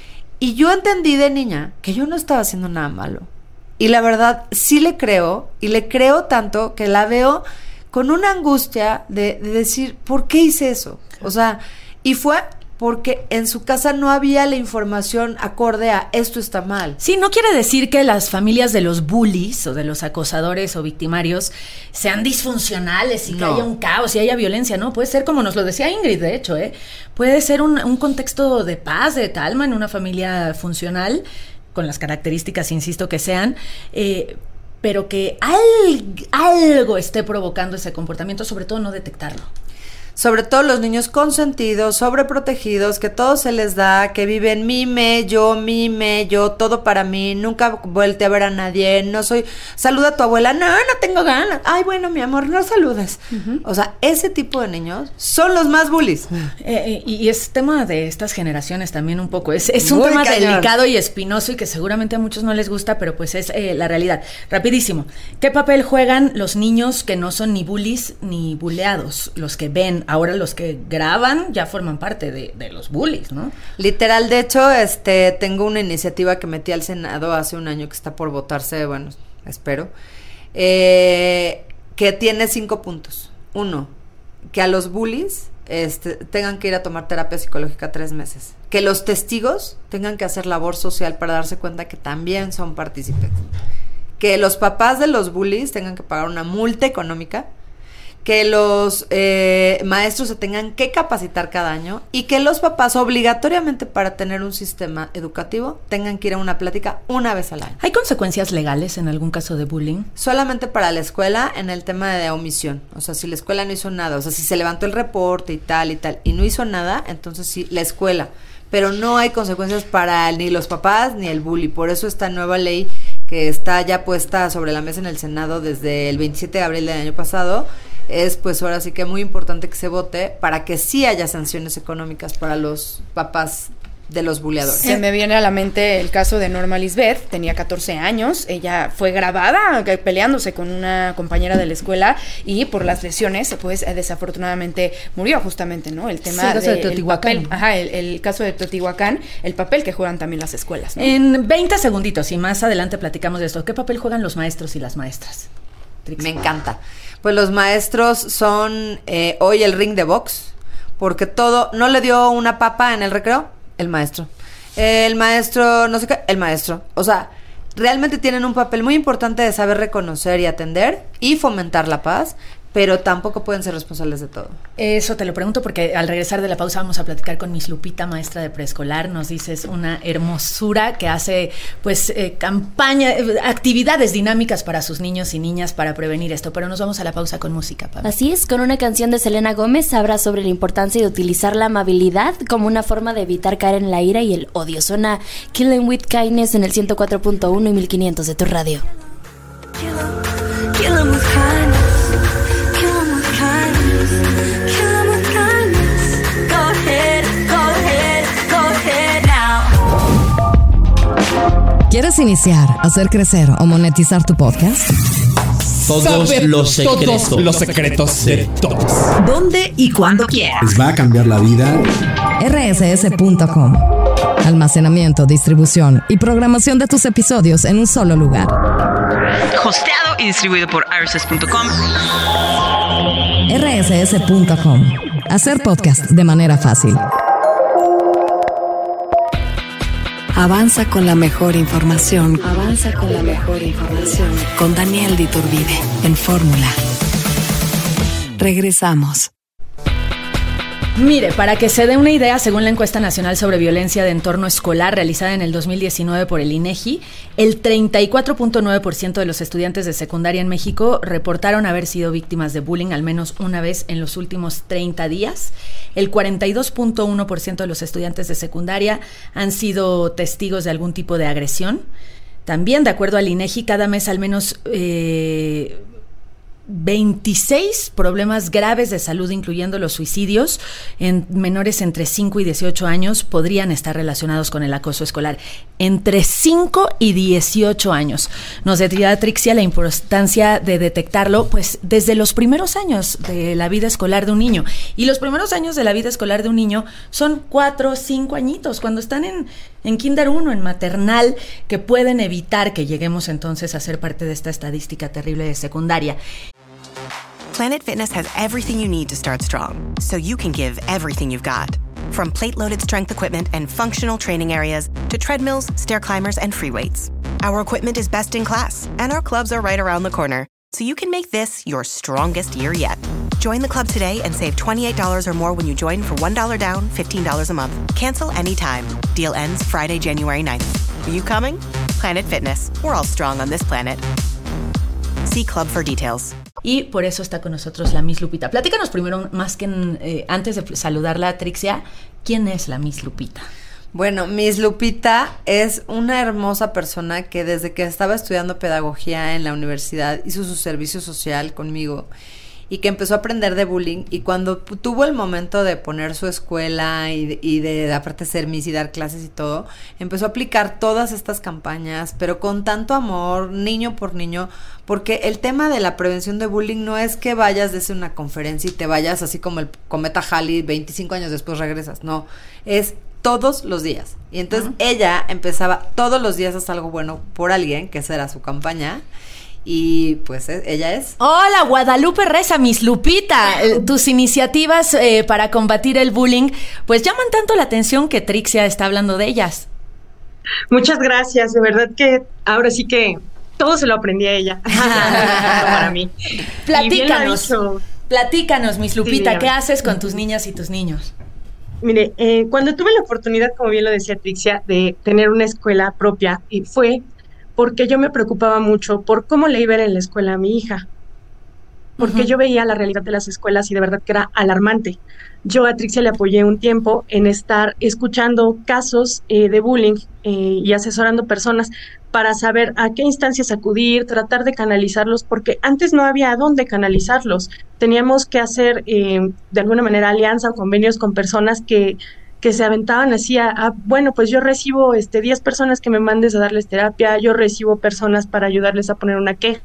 K: Y yo entendí de niña que yo no estaba haciendo nada malo. Y la verdad, sí le creo, y le creo tanto que la veo con una angustia de decir, ¿por qué hice eso? O sea, y fue porque en su casa no había la información acorde a esto está mal.
C: Sí, no quiere decir que las familias de los bullies o de los acosadores o victimarios sean disfuncionales y que haya un caos y haya violencia, ¿no? Puede ser como nos lo decía Ingrid, de hecho, puede ser un contexto de paz, de calma en una familia funcional, con las características, insisto, que sean, pero que algo esté provocando ese comportamiento, sobre todo no detectarlo.
K: Sobre todo los niños consentidos, sobreprotegidos, que todo se les da, que viven mime, yo, todo para mí, nunca volteé a ver a nadie, no soy, saluda a tu abuela, no tengo ganas, ay, bueno, mi amor, no saludes. Uh-huh. O sea, ese tipo de niños son los más bullies.
C: Y es tema de estas generaciones también un poco, es un tema delicado y espinoso y que seguramente a muchos no les gusta, pero pues es la realidad. Rapidísimo, ¿qué papel juegan los niños que no son ni bullies ni buleados, los que ven ahora los que graban ya forman parte de los bullies, ¿no?
K: Literal, de hecho, tengo una iniciativa que metí al Senado hace un año que está por votarse, bueno, espero, que tiene 5 puntos. 1, que a los bullies tengan que ir a tomar terapia psicológica 3 meses. Que los testigos tengan que hacer labor social para darse cuenta que también son partícipes. Que los papás de los bullies tengan que pagar una multa económica. Que los maestros se tengan que capacitar cada año. Y que los papás obligatoriamente, para tener un sistema educativo, tengan que ir a una plática una vez al año.
C: ¿Hay consecuencias legales en algún caso de bullying?
K: Solamente para la escuela en el tema de omisión. O sea, si la escuela no hizo nada, o sea, si se levantó el reporte y tal, y no hizo nada, entonces sí, la escuela. Pero no hay consecuencias para ni los papás ni el bully. Por eso esta nueva ley que está ya puesta sobre la mesa en el Senado desde el 27 de abril del año pasado, es pues ahora sí que muy importante que se vote para que sí haya sanciones económicas para los papás de los buleadores.
D: Se me viene a la mente el caso de Norma Lisbeth, tenía 14 años, ella fue grabada peleándose con una compañera de la escuela y por las lesiones, pues desafortunadamente murió justamente, ¿no? El tema
C: de Teotihuacán.
D: El caso de Teotihuacán, el papel que juegan también las escuelas, ¿no?
C: En 20 segunditos y más adelante platicamos de esto. ¿Qué papel juegan los maestros y las maestras?
K: Me encanta. Pues los maestros son hoy el ring de box, porque todo, ¿no le dio una papa en el recreo? El maestro. El maestro, no sé qué, el maestro. O sea, realmente tienen un papel muy importante de saber reconocer y atender y fomentar la paz, pero tampoco pueden ser responsables de todo.
C: Eso te lo pregunto porque al regresar de la pausa vamos a platicar con Miss Lupita, maestra de preescolar. Nos dices una hermosura que hace pues actividades dinámicas para sus niños y niñas para prevenir esto, pero nos vamos a la pausa con música, Pablo.
E: Así es, con una canción de Selena Gómez habla sobre la importancia de utilizar la amabilidad como una forma de evitar caer en la ira y el odio. Suena Killing with Kindness en el 104.1 y 1500 de tu radio.
O: Kill 'em with kindness.
P: ¿Quieres iniciar, hacer crecer o monetizar tu podcast?
L: Todos los secretos de todos.
P: ¿Dónde y cuándo quieras?
L: Les va a cambiar la vida.
P: rss.com. Almacenamiento, distribución y programación de tus episodios en un solo lugar.
Q: Hosteado y distribuido por rss.com.
P: rss.com. Hacer podcast de manera fácil. Avanza con la mejor información. Con Daniel de Iturbide en Fórmula. Regresamos.
C: Mire, para que se dé una idea, según la encuesta nacional sobre violencia de entorno escolar realizada en el 2019 por el INEGI, el 34.9% de los estudiantes de secundaria en México reportaron haber sido víctimas de bullying al menos una vez en los últimos 30 días. El 42.1% de los estudiantes de secundaria han sido testigos de algún tipo de agresión. También, de acuerdo al INEGI, cada mes al menos 26 problemas graves de salud, incluyendo los suicidios, en menores entre 5 y 18 años podrían estar relacionados con el acoso escolar. Entre 5 y 18 años. Nos decía Trixia la importancia de detectarlo pues desde los primeros años de la vida escolar de un niño. Y los primeros años de la vida escolar de un niño son 4 o 5 añitos, cuando están en Kinder 1, en maternal, que pueden evitar que lleguemos entonces a ser parte de esta estadística terrible de secundaria.
A: Planet Fitness has everything you need to start strong, so you can give everything you've got. From plate-loaded strength equipment and functional training areas to treadmills, stair climbers, and free weights. Our equipment is best in class, and our clubs are right around the corner, so you can make this your strongest year yet. Join the club today and save $28 or more when you join for $1 down, $15 a month. Cancel anytime. Deal ends Friday, January 9th. Are you coming? Planet Fitness. We're all strong on this planet. See Club for details.
C: Y por eso está con nosotros la Miss Lupita. Platícanos primero, más que antes de saludarla, Trixia, ¿quién es la Miss Lupita?
K: Bueno, Miss Lupita es una hermosa persona que desde que estaba estudiando pedagogía en la universidad hizo su servicio social conmigo y que empezó a aprender de bullying, y cuando tuvo el momento de poner su escuela y de aparte ser Miss y dar clases y todo, empezó a aplicar todas estas campañas, pero con tanto amor, niño por niño, porque el tema de la prevención de bullying no es que vayas desde una conferencia y te vayas así como el cometa Halley, 25 años después regresas, no, es todos los días. Y entonces ella empezaba todos los días a hacer algo bueno por alguien, que esa era su campaña. Y pues ella es...
C: Hola, Guadalupe Reza, Miss Lupita. Tus iniciativas para combatir el bullying pues llaman tanto la atención que Trixia está hablando de ellas.
O: Muchas gracias, de verdad que ahora sí que todo se lo aprendí a ella. Para mí.
C: Platícanos, Miss Lupita,
O: sí,
C: ¿qué haces con tus niñas y tus niños?
O: Mire, cuando tuve la oportunidad, como bien lo decía Trixia, de tener una escuela propia, y fue porque yo me preocupaba mucho por cómo le iba a ir en la escuela a mi hija, porque yo veía la realidad de las escuelas y de verdad que era alarmante. Yo a Trixia le apoyé un tiempo en estar escuchando casos de bullying y asesorando personas para saber a qué instancias acudir, tratar de canalizarlos, porque antes no había a dónde canalizarlos. Teníamos que hacer de alguna manera alianza o convenios con personas que se aventaban así bueno, pues yo recibo 10 personas que me mandes a darles terapia, yo recibo personas para ayudarles a poner una queja,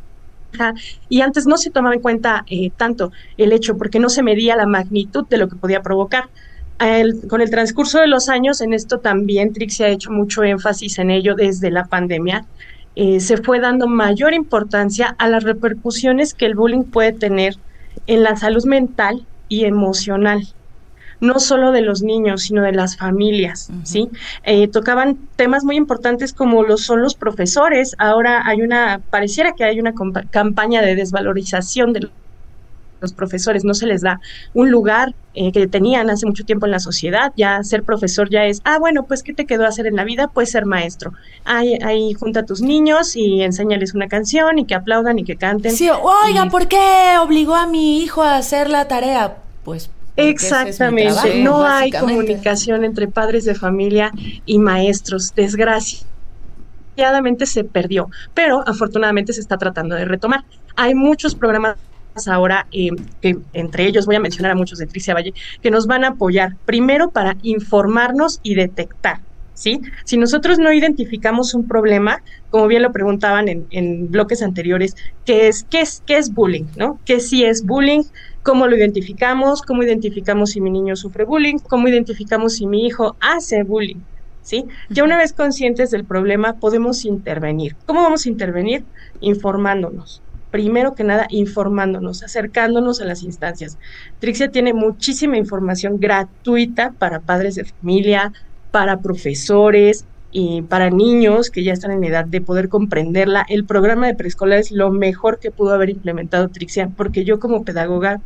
O: y antes no se tomaba en cuenta tanto el hecho, porque no se medía la magnitud de lo que podía provocar. Con el transcurso de los años, en esto también Trixia ha hecho mucho énfasis en ello desde la pandemia, se fue dando mayor importancia a las repercusiones que el bullying puede tener en la salud mental y emocional, no solo de los niños, sino de las familias, ¿sí? Tocaban temas muy importantes como son los profesores. Ahora pareciera que hay una campaña de desvalorización de los profesores, no se les da un lugar que tenían hace mucho tiempo en la sociedad. Ya ser profesor ya es, bueno, pues ¿qué te quedó a hacer en la vida? Pues ser maestro. Ahí junta a tus niños y enséñales una canción y que aplaudan y que canten.
C: Sí, oiga, ¿por qué obligó a mi hijo a hacer la tarea? Pues
O: exactamente, trabajo, no hay comunicación entre padres de familia y maestros, desgraciadamente se perdió, pero afortunadamente se está tratando de retomar. Hay muchos programas ahora, que entre ellos voy a mencionar a muchos de Trixia Valle, que nos van a apoyar, primero para informarnos y detectar, ¿sí? Si nosotros no identificamos un problema, como bien lo preguntaban en bloques anteriores, ¿qué es bullying, ¿no? ¿Qué sí es bullying? ¿Cómo lo identificamos? ¿Cómo identificamos si mi niño sufre bullying? ¿Cómo identificamos si mi hijo hace bullying? ¿Sí? Ya una vez conscientes del problema, podemos intervenir. ¿Cómo vamos a intervenir? Informándonos. Primero que nada, informándonos, acercándonos a las instancias. Trixia tiene muchísima información gratuita para padres de familia, para profesores y para niños que ya están en edad de poder comprenderla. El programa de preescolar es lo mejor que pudo haber implementado Trixia, porque yo como pedagoga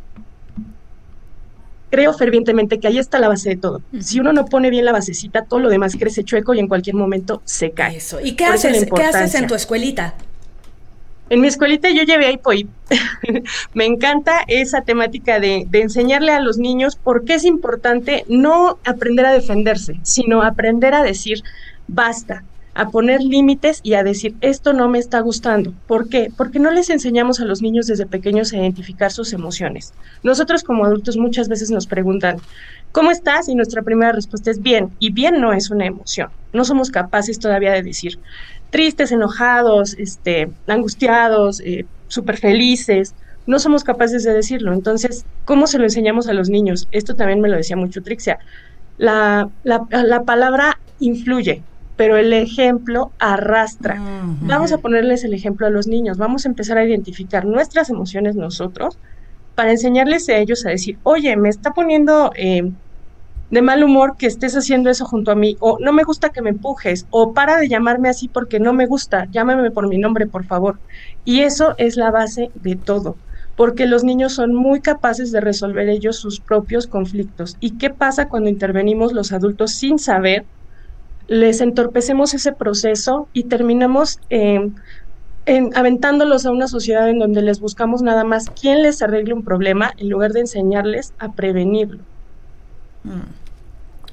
O: creo fervientemente que ahí está la base de todo. Si uno no pone bien la basecita, todo lo demás crece chueco y en cualquier momento se cae.
C: Eso. ¿Y qué haces en tu escuelita?
O: En mi escuelita yo llevé a Hipoip. Me encanta esa temática de enseñarle a los niños por qué es importante no aprender a defenderse, sino aprender a decir basta, a poner límites y a decir esto no me está gustando. ¿Por qué? Porque no les enseñamos a los niños desde pequeños a identificar sus emociones. Nosotros como adultos muchas veces nos preguntan ¿cómo estás? Y nuestra primera respuesta es bien, y bien no es una emoción. No somos capaces todavía de decir tristes, enojados, angustiados, súper felices. No somos capaces de decirlo. Entonces, ¿cómo se lo enseñamos a los niños? Esto también me lo decía mucho Trixia. La palabra influye, pero el ejemplo arrastra. Vamos a ponerles el ejemplo a los niños. Vamos a empezar a identificar nuestras emociones nosotros para enseñarles a ellos a decir, oye, me está poniendo de mal humor que estés haciendo eso junto a mí, o no me gusta que me empujes, o para de llamarme así porque no me gusta, llámame por mi nombre, por favor. Y eso es la base de todo, porque los niños son muy capaces de resolver ellos sus propios conflictos. ¿Y qué pasa cuando intervenimos los adultos sin saber? Les entorpecemos ese proceso y terminamos aventándolos a una sociedad en donde les buscamos nada más quién les arregle un problema en lugar de enseñarles a prevenirlo.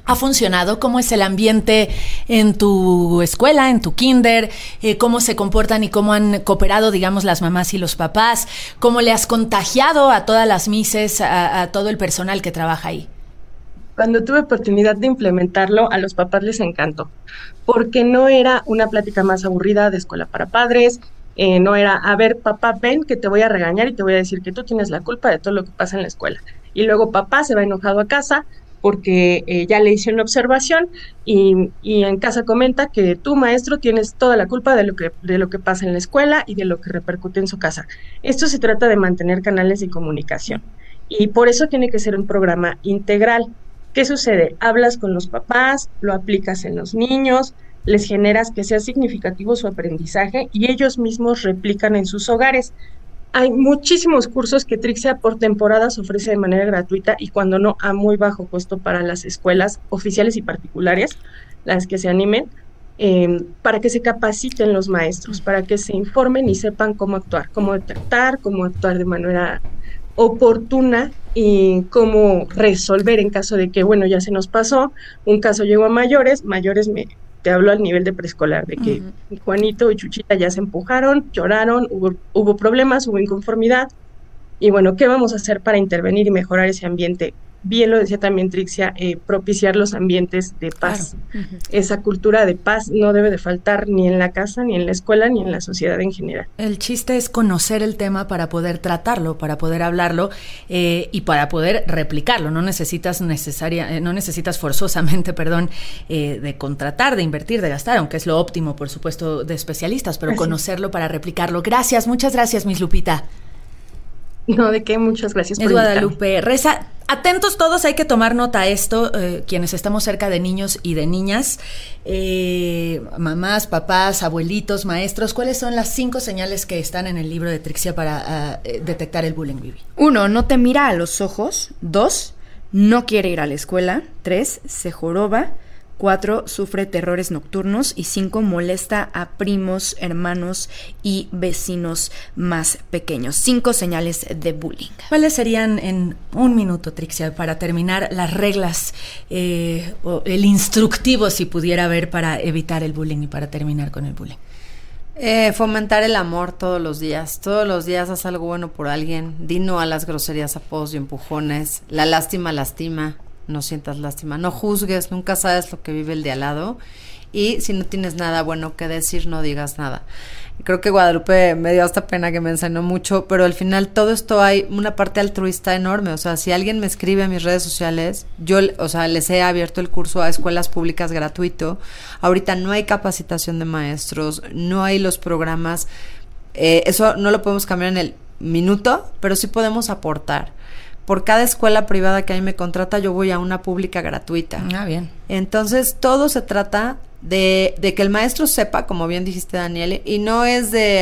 C: ¿Ha funcionado? ¿Cómo es el ambiente en tu escuela, en tu kinder? ¿Cómo se comportan y cómo han cooperado, digamos, las mamás y los papás? ¿Cómo le has contagiado a todas las mises, a todo el personal que trabaja ahí?
O: Cuando tuve oportunidad de implementarlo, a los papás les encantó, porque no era una plática más aburrida de escuela para padres, no era, a ver, papá, ven que te voy a regañar y te voy a decir que tú tienes la culpa de todo lo que pasa en la escuela. Y luego papá se va enojado a casa, porque ya le hice una observación y en casa comenta que tú, maestro, tienes toda la culpa de lo que pasa en la escuela y de lo que repercute en su casa. Esto se trata de mantener canales de comunicación y por eso tiene que ser un programa integral. ¿Qué sucede? Hablas con los papás, lo aplicas en los niños, les generas que sea significativo su aprendizaje y ellos mismos replican en sus hogares. Hay muchísimos cursos que Trixia por temporadas ofrece de manera gratuita y cuando no a muy bajo costo para las escuelas oficiales y particulares, las que se animen, para que se capaciten los maestros, para que se informen y sepan cómo actuar, cómo detectar, cómo actuar de manera oportuna y cómo resolver en caso de que, bueno, ya se nos pasó, un caso llegó a mayores te hablo al nivel de preescolar, de que Juanito y Chuchita ya se empujaron, lloraron, hubo problemas, hubo inconformidad, y bueno, ¿qué vamos a hacer para intervenir y mejorar ese ambiente? Bien lo decía también Trixia, propiciar los ambientes de paz. Claro. Esa cultura de paz no debe de faltar ni en la casa, ni en la escuela, ni en la sociedad en general.
C: El chiste es conocer el tema para poder tratarlo, para poder hablarlo y para poder replicarlo. No necesitas forzosamente, de contratar, de invertir, de gastar, aunque es lo óptimo, por supuesto, de especialistas, pero conocerlo para replicarlo. Gracias, muchas gracias, Miss Lupita.
O: No, ¿de qué? Muchas gracias por
C: Guadalupe Reza. Atentos todos, hay que tomar nota a esto, quienes estamos cerca de niños y de niñas, mamás, papás, abuelitos, maestros. ¿Cuáles son las 5 señales que están en el libro de Trixia para detectar el bullying, Vivi?
D: 1, no te mira a los ojos. 2, no quiere ir a la escuela. 3, se joroba. 4, sufre terrores nocturnos. Y 5, molesta a primos, hermanos y vecinos más pequeños. 5 señales de bullying.
C: ¿Cuáles serían en un minuto, Trixia, para terminar las reglas o el instructivo, si pudiera haber, para evitar el bullying y para terminar con el bullying?
K: Fomentar el amor todos los días. Todos los días haz algo bueno por alguien. Di no a las groserías, apodos y empujones. La lástima lastima. No sientas lástima, no juzgues, nunca sabes lo que vive el de al lado y si no tienes nada bueno que decir, no digas nada. Creo que Guadalupe me dio hasta pena que me enseñó mucho, pero al final todo esto hay una parte altruista enorme, o sea, si alguien me escribe a mis redes sociales, yo, les he abierto el curso a escuelas públicas gratuito. Ahorita no hay capacitación de maestros, no hay los programas, eso no lo podemos cambiar en el minuto, pero sí podemos aportar. Por cada escuela privada que a mí me contrata, yo voy a una pública gratuita.
C: Ah, bien.
K: Entonces, todo se trata de que el maestro sepa, como bien dijiste, Daniel, y no es de,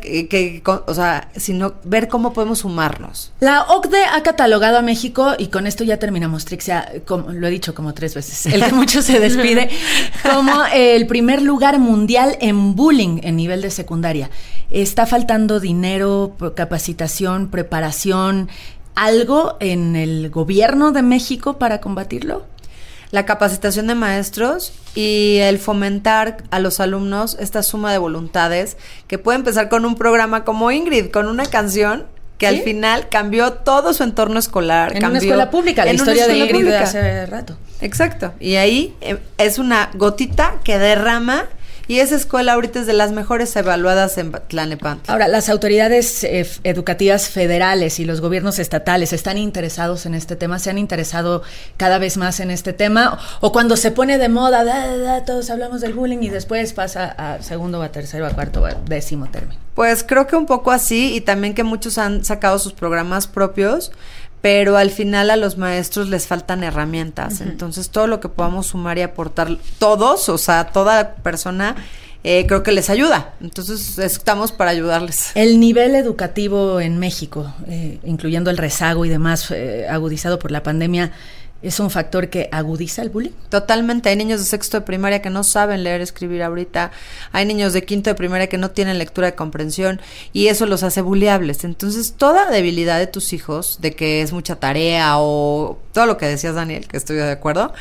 K: sino ver cómo podemos sumarnos.
C: La OCDE ha catalogado a México, y con esto ya terminamos, Trixia, como lo he dicho como 3 veces, el que mucho se despide, como el primer lugar mundial en bullying en nivel de secundaria. Está faltando dinero, capacitación, preparación, ¿algo en el gobierno de México para combatirlo?
K: La capacitación de maestros y el fomentar a los alumnos esta suma de voluntades que puede empezar con un programa como Ingrid, con una canción que al final cambió todo su entorno escolar.
C: En una escuela pública, la historia de Ingrid de hace rato.
K: Exacto, y ahí es una gotita que derrama. Y esa escuela ahorita es de las mejores evaluadas en Tlalnepantla.
C: Ahora, las autoridades educativas federales y los gobiernos estatales están interesados en este tema, se han interesado cada vez más en este tema, o cuando se pone de moda, todos hablamos del bullying y después pasa a segundo, a tercero, a cuarto, a 10º término.
K: Pues creo que un poco así, y también que muchos han sacado sus programas propios, pero al final a los maestros les faltan herramientas. Uh-huh. Entonces todo lo que podamos sumar y aportar todos, o sea, toda persona, creo que les ayuda. Entonces estamos para ayudarles.
C: El nivel educativo en México, incluyendo el rezago y demás, agudizado por la pandemia, ¿es un factor que agudiza el bullying?
K: Totalmente. Hay niños de 6º de primaria que no saben leer, escribir ahorita. Hay niños de 5º de primaria que no tienen lectura de comprensión y eso los hace bulleables. Entonces, toda debilidad de tus hijos, de que es mucha tarea o todo lo que decías, Daniel, que estoy de acuerdo,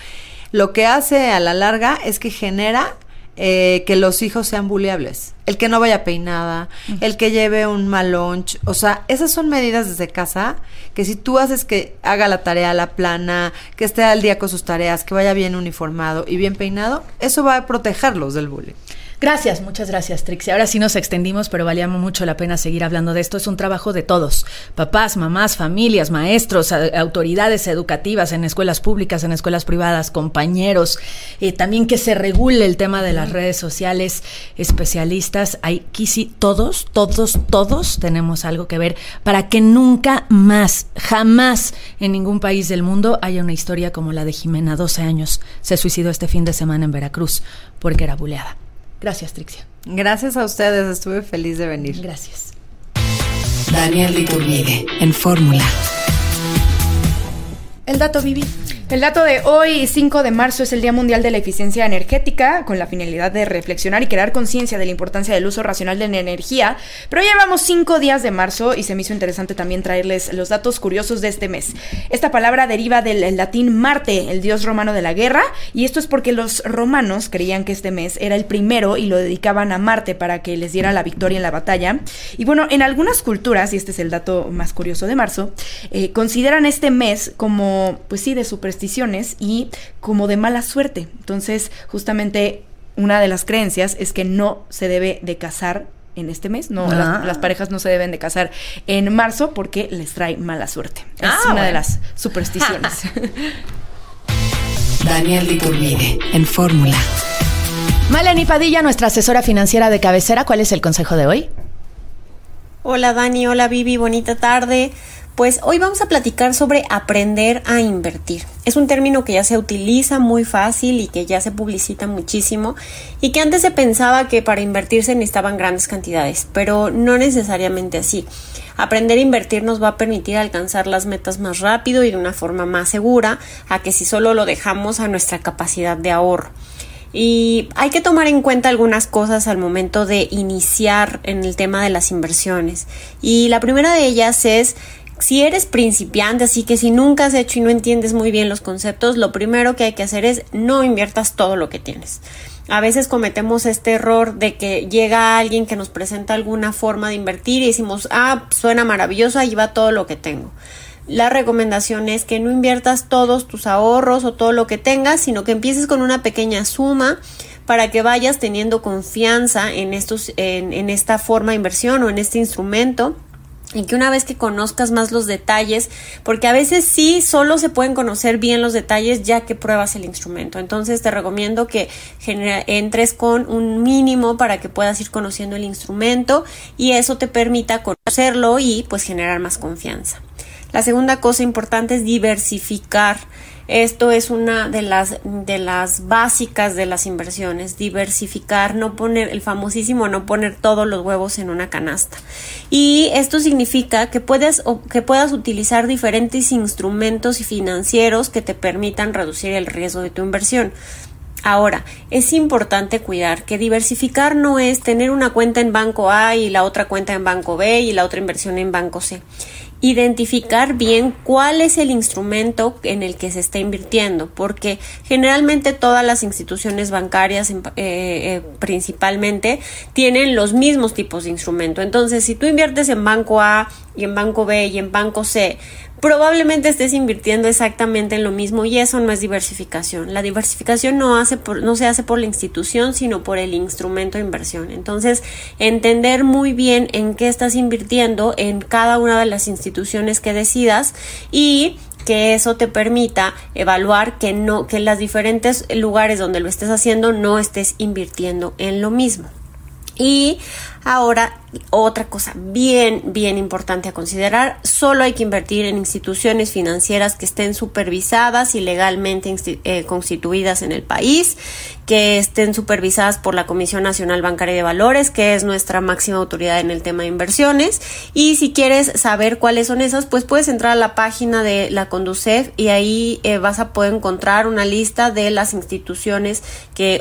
K: lo que hace a la larga es que genera que los hijos sean buleables. El que no vaya peinada, el que lleve un mal lunch. O sea, esas son medidas desde casa que si tú haces que haga la tarea, la plana, que esté al día con sus tareas, que vaya bien uniformado y bien peinado, eso va a protegerlos del bullying.
C: Gracias, muchas gracias, Trixie. Ahora sí nos extendimos, pero valía mucho la pena seguir hablando de esto. Es un trabajo de todos, papás, mamás, familias, maestros, autoridades educativas en escuelas públicas, en escuelas privadas, compañeros, también que se regule el tema de las redes sociales, especialistas. Aquí sí, todos tenemos algo que ver para que nunca más, jamás en ningún país del mundo haya una historia como la de Jimena, 12 años. Se suicidó este fin de semana en Veracruz porque era buleada. Gracias, Trixie.
K: Gracias a ustedes, estuve feliz de venir.
C: Gracias.
B: Daniel Liturmide, en Fórmula.
D: El dato, Vivi. El dato de hoy, 5 de marzo, es el Día Mundial de la Eficiencia Energética, con la finalidad de reflexionar y crear conciencia de la importancia del uso racional de la energía. Pero ya llevamos 5 días de marzo y se me hizo interesante también traerles los datos curiosos de este mes. Esta palabra deriva del latín Marte, el dios romano de la guerra, y esto es porque los romanos creían que este mes era el primero y lo dedicaban a Marte para que les diera la victoria en la batalla. Y bueno, en algunas culturas, y este es el dato más curioso de marzo, consideran este mes como, pues sí, de supersticiones y como de mala suerte. Entonces, justamente una de las creencias es que no se debe de casar en este mes, las parejas no se deben de casar en marzo porque les trae mala suerte. Es una de las supersticiones.
B: Daniel Liturmide, en Fórmula.
C: Maleni Padilla, nuestra asesora financiera de cabecera, ¿cuál es el consejo de hoy?
R: Hola Dani, hola Vivi, bonita tarde. Pues hoy vamos a platicar sobre aprender a invertir. Es un término que ya se utiliza muy fácil y que ya se publicita muchísimo y que antes se pensaba que para invertir se necesitaban grandes cantidades, pero no necesariamente así. Aprender a invertir nos va a permitir alcanzar las metas más rápido y de una forma más segura a que si solo lo dejamos a nuestra capacidad de ahorro. Y hay que tomar en cuenta algunas cosas al momento de iniciar en el tema de las inversiones. Y la primera de ellas es, si eres principiante, así que si nunca has hecho y no entiendes muy bien los conceptos, lo primero que hay que hacer es no inviertas todo lo que tienes. A veces cometemos este error de que llega alguien que nos presenta alguna forma de invertir y decimos, suena maravilloso, ahí va todo lo que tengo. La recomendación es que no inviertas todos tus ahorros o todo lo que tengas, sino que empieces con una pequeña suma para que vayas teniendo confianza en esta forma de inversión o en este instrumento. Y que una vez que conozcas más los detalles, porque a veces sí solo se pueden conocer bien los detalles ya que pruebas el instrumento. Entonces te recomiendo que entres con un mínimo para que puedas ir conociendo el instrumento y eso te permita conocerlo y pues generar más confianza. La segunda cosa importante es diversificar. Esto es una de las básicas de las inversiones, diversificar, no poner el famosísimo no poner todos los huevos en una canasta. Y esto significa que puedas utilizar diferentes instrumentos financieros que te permitan reducir el riesgo de tu inversión. Ahora, es importante cuidar que diversificar no es tener una cuenta en banco A y la otra cuenta en banco B y la otra inversión en banco C. Identificar bien cuál es el instrumento en el que se está invirtiendo, porque generalmente todas las instituciones bancarias principalmente tienen los mismos tipos de instrumento. Entonces, si tú inviertes en banco A y en banco B y en banco C, probablemente estés invirtiendo exactamente en lo mismo y eso no es diversificación. La diversificación no se hace por la institución, sino por el instrumento de inversión. Entonces, entender muy bien en qué estás invirtiendo en cada una de las instituciones que decidas y que eso te permita evaluar que en los diferentes lugares donde lo estés haciendo no estés invirtiendo en lo mismo. Y ahora, otra cosa bien importante a considerar, solo hay que invertir en instituciones financieras que estén supervisadas y legalmente constituidas en el país, que estén supervisadas por la Comisión Nacional Bancaria de Valores, que es nuestra máxima autoridad en el tema de inversiones. Y si quieres saber cuáles son esas, pues puedes entrar a la página de la Conducef y ahí vas a poder encontrar una lista de las instituciones de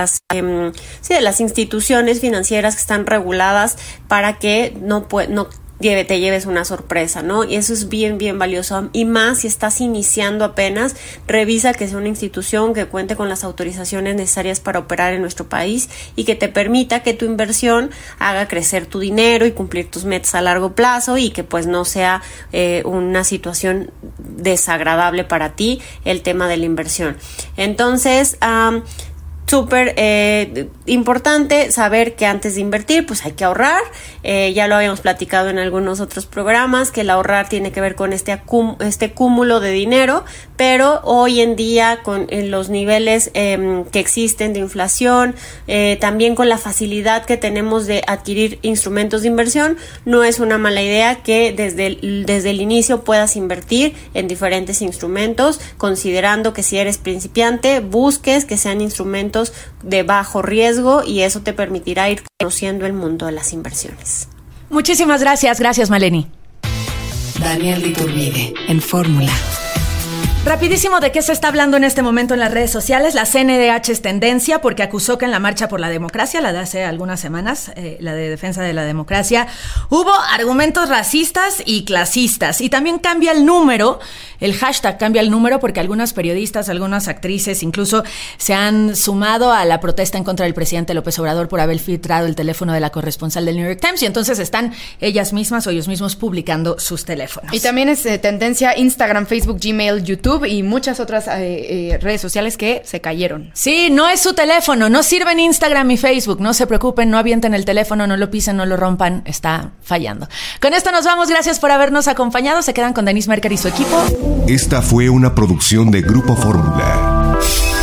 R: las instituciones financieras que están reguladas para que no te lleves una sorpresa, ¿no? Y eso es bien, bien valioso. Y más si estás iniciando apenas, revisa que sea una institución que cuente con las autorizaciones necesarias para operar en nuestro país y que te permita que tu inversión haga crecer tu dinero y cumplir tus metas a largo plazo y que pues no sea una situación desagradable para ti el tema de la inversión. Entonces, súper importante saber que antes de invertir pues hay que ahorrar. Ya lo habíamos platicado en algunos otros programas, que el ahorrar tiene que ver con este cúmulo de dinero, pero hoy en día con los niveles que existen de inflación, también con la facilidad que tenemos de adquirir instrumentos de inversión, no es una mala idea que desde el inicio puedas invertir en diferentes instrumentos, considerando que si eres principiante busques que sean instrumentos de bajo riesgo y eso te permitirá ir conociendo el mundo de las inversiones.
C: Muchísimas gracias. Gracias, Maleni.
B: Daniel de Iturbide, en Fórmula.
C: Rapidísimo, ¿de qué se está hablando en este momento en las redes sociales? La CNDH es tendencia porque acusó que en la Marcha por la Democracia, la de hace algunas semanas, la de defensa de la democracia, hubo argumentos racistas y clasistas. Y también cambia el número, el hashtag cambia el número porque algunas periodistas, algunas actrices incluso se han sumado a la protesta en contra del presidente López Obrador por haber filtrado el teléfono de la corresponsal del New York Times y entonces están ellas mismas o ellos mismos publicando sus teléfonos.
D: Y también es tendencia Instagram, Facebook, Gmail, YouTube y muchas otras redes sociales que se cayeron.
C: Sí, no es su teléfono, no sirven Instagram y Facebook, no se preocupen, no avienten el teléfono, no lo pisen, no lo rompan, está fallando. Con esto nos vamos, gracias por habernos acompañado, se quedan con Denise Merker y su equipo.
S: Esta fue una producción de Grupo Fórmula.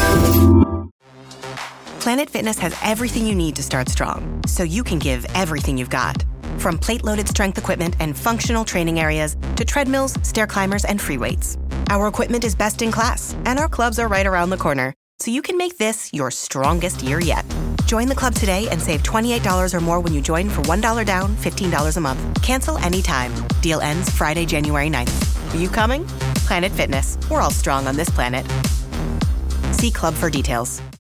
A: Planet Fitness has everything you need to start strong, so you can give everything you've got. From plate-loaded strength equipment and functional training areas to treadmills, stair climbers, and free weights. Our equipment is best in class, and our clubs are right around the corner, so you can make this your strongest year yet. Join the club today and save $28 or more when you join for $1 down, $15 a month. Cancel anytime. Deal ends Friday, January 9th. Are you coming? Planet Fitness. We're all strong on this planet. See club for details.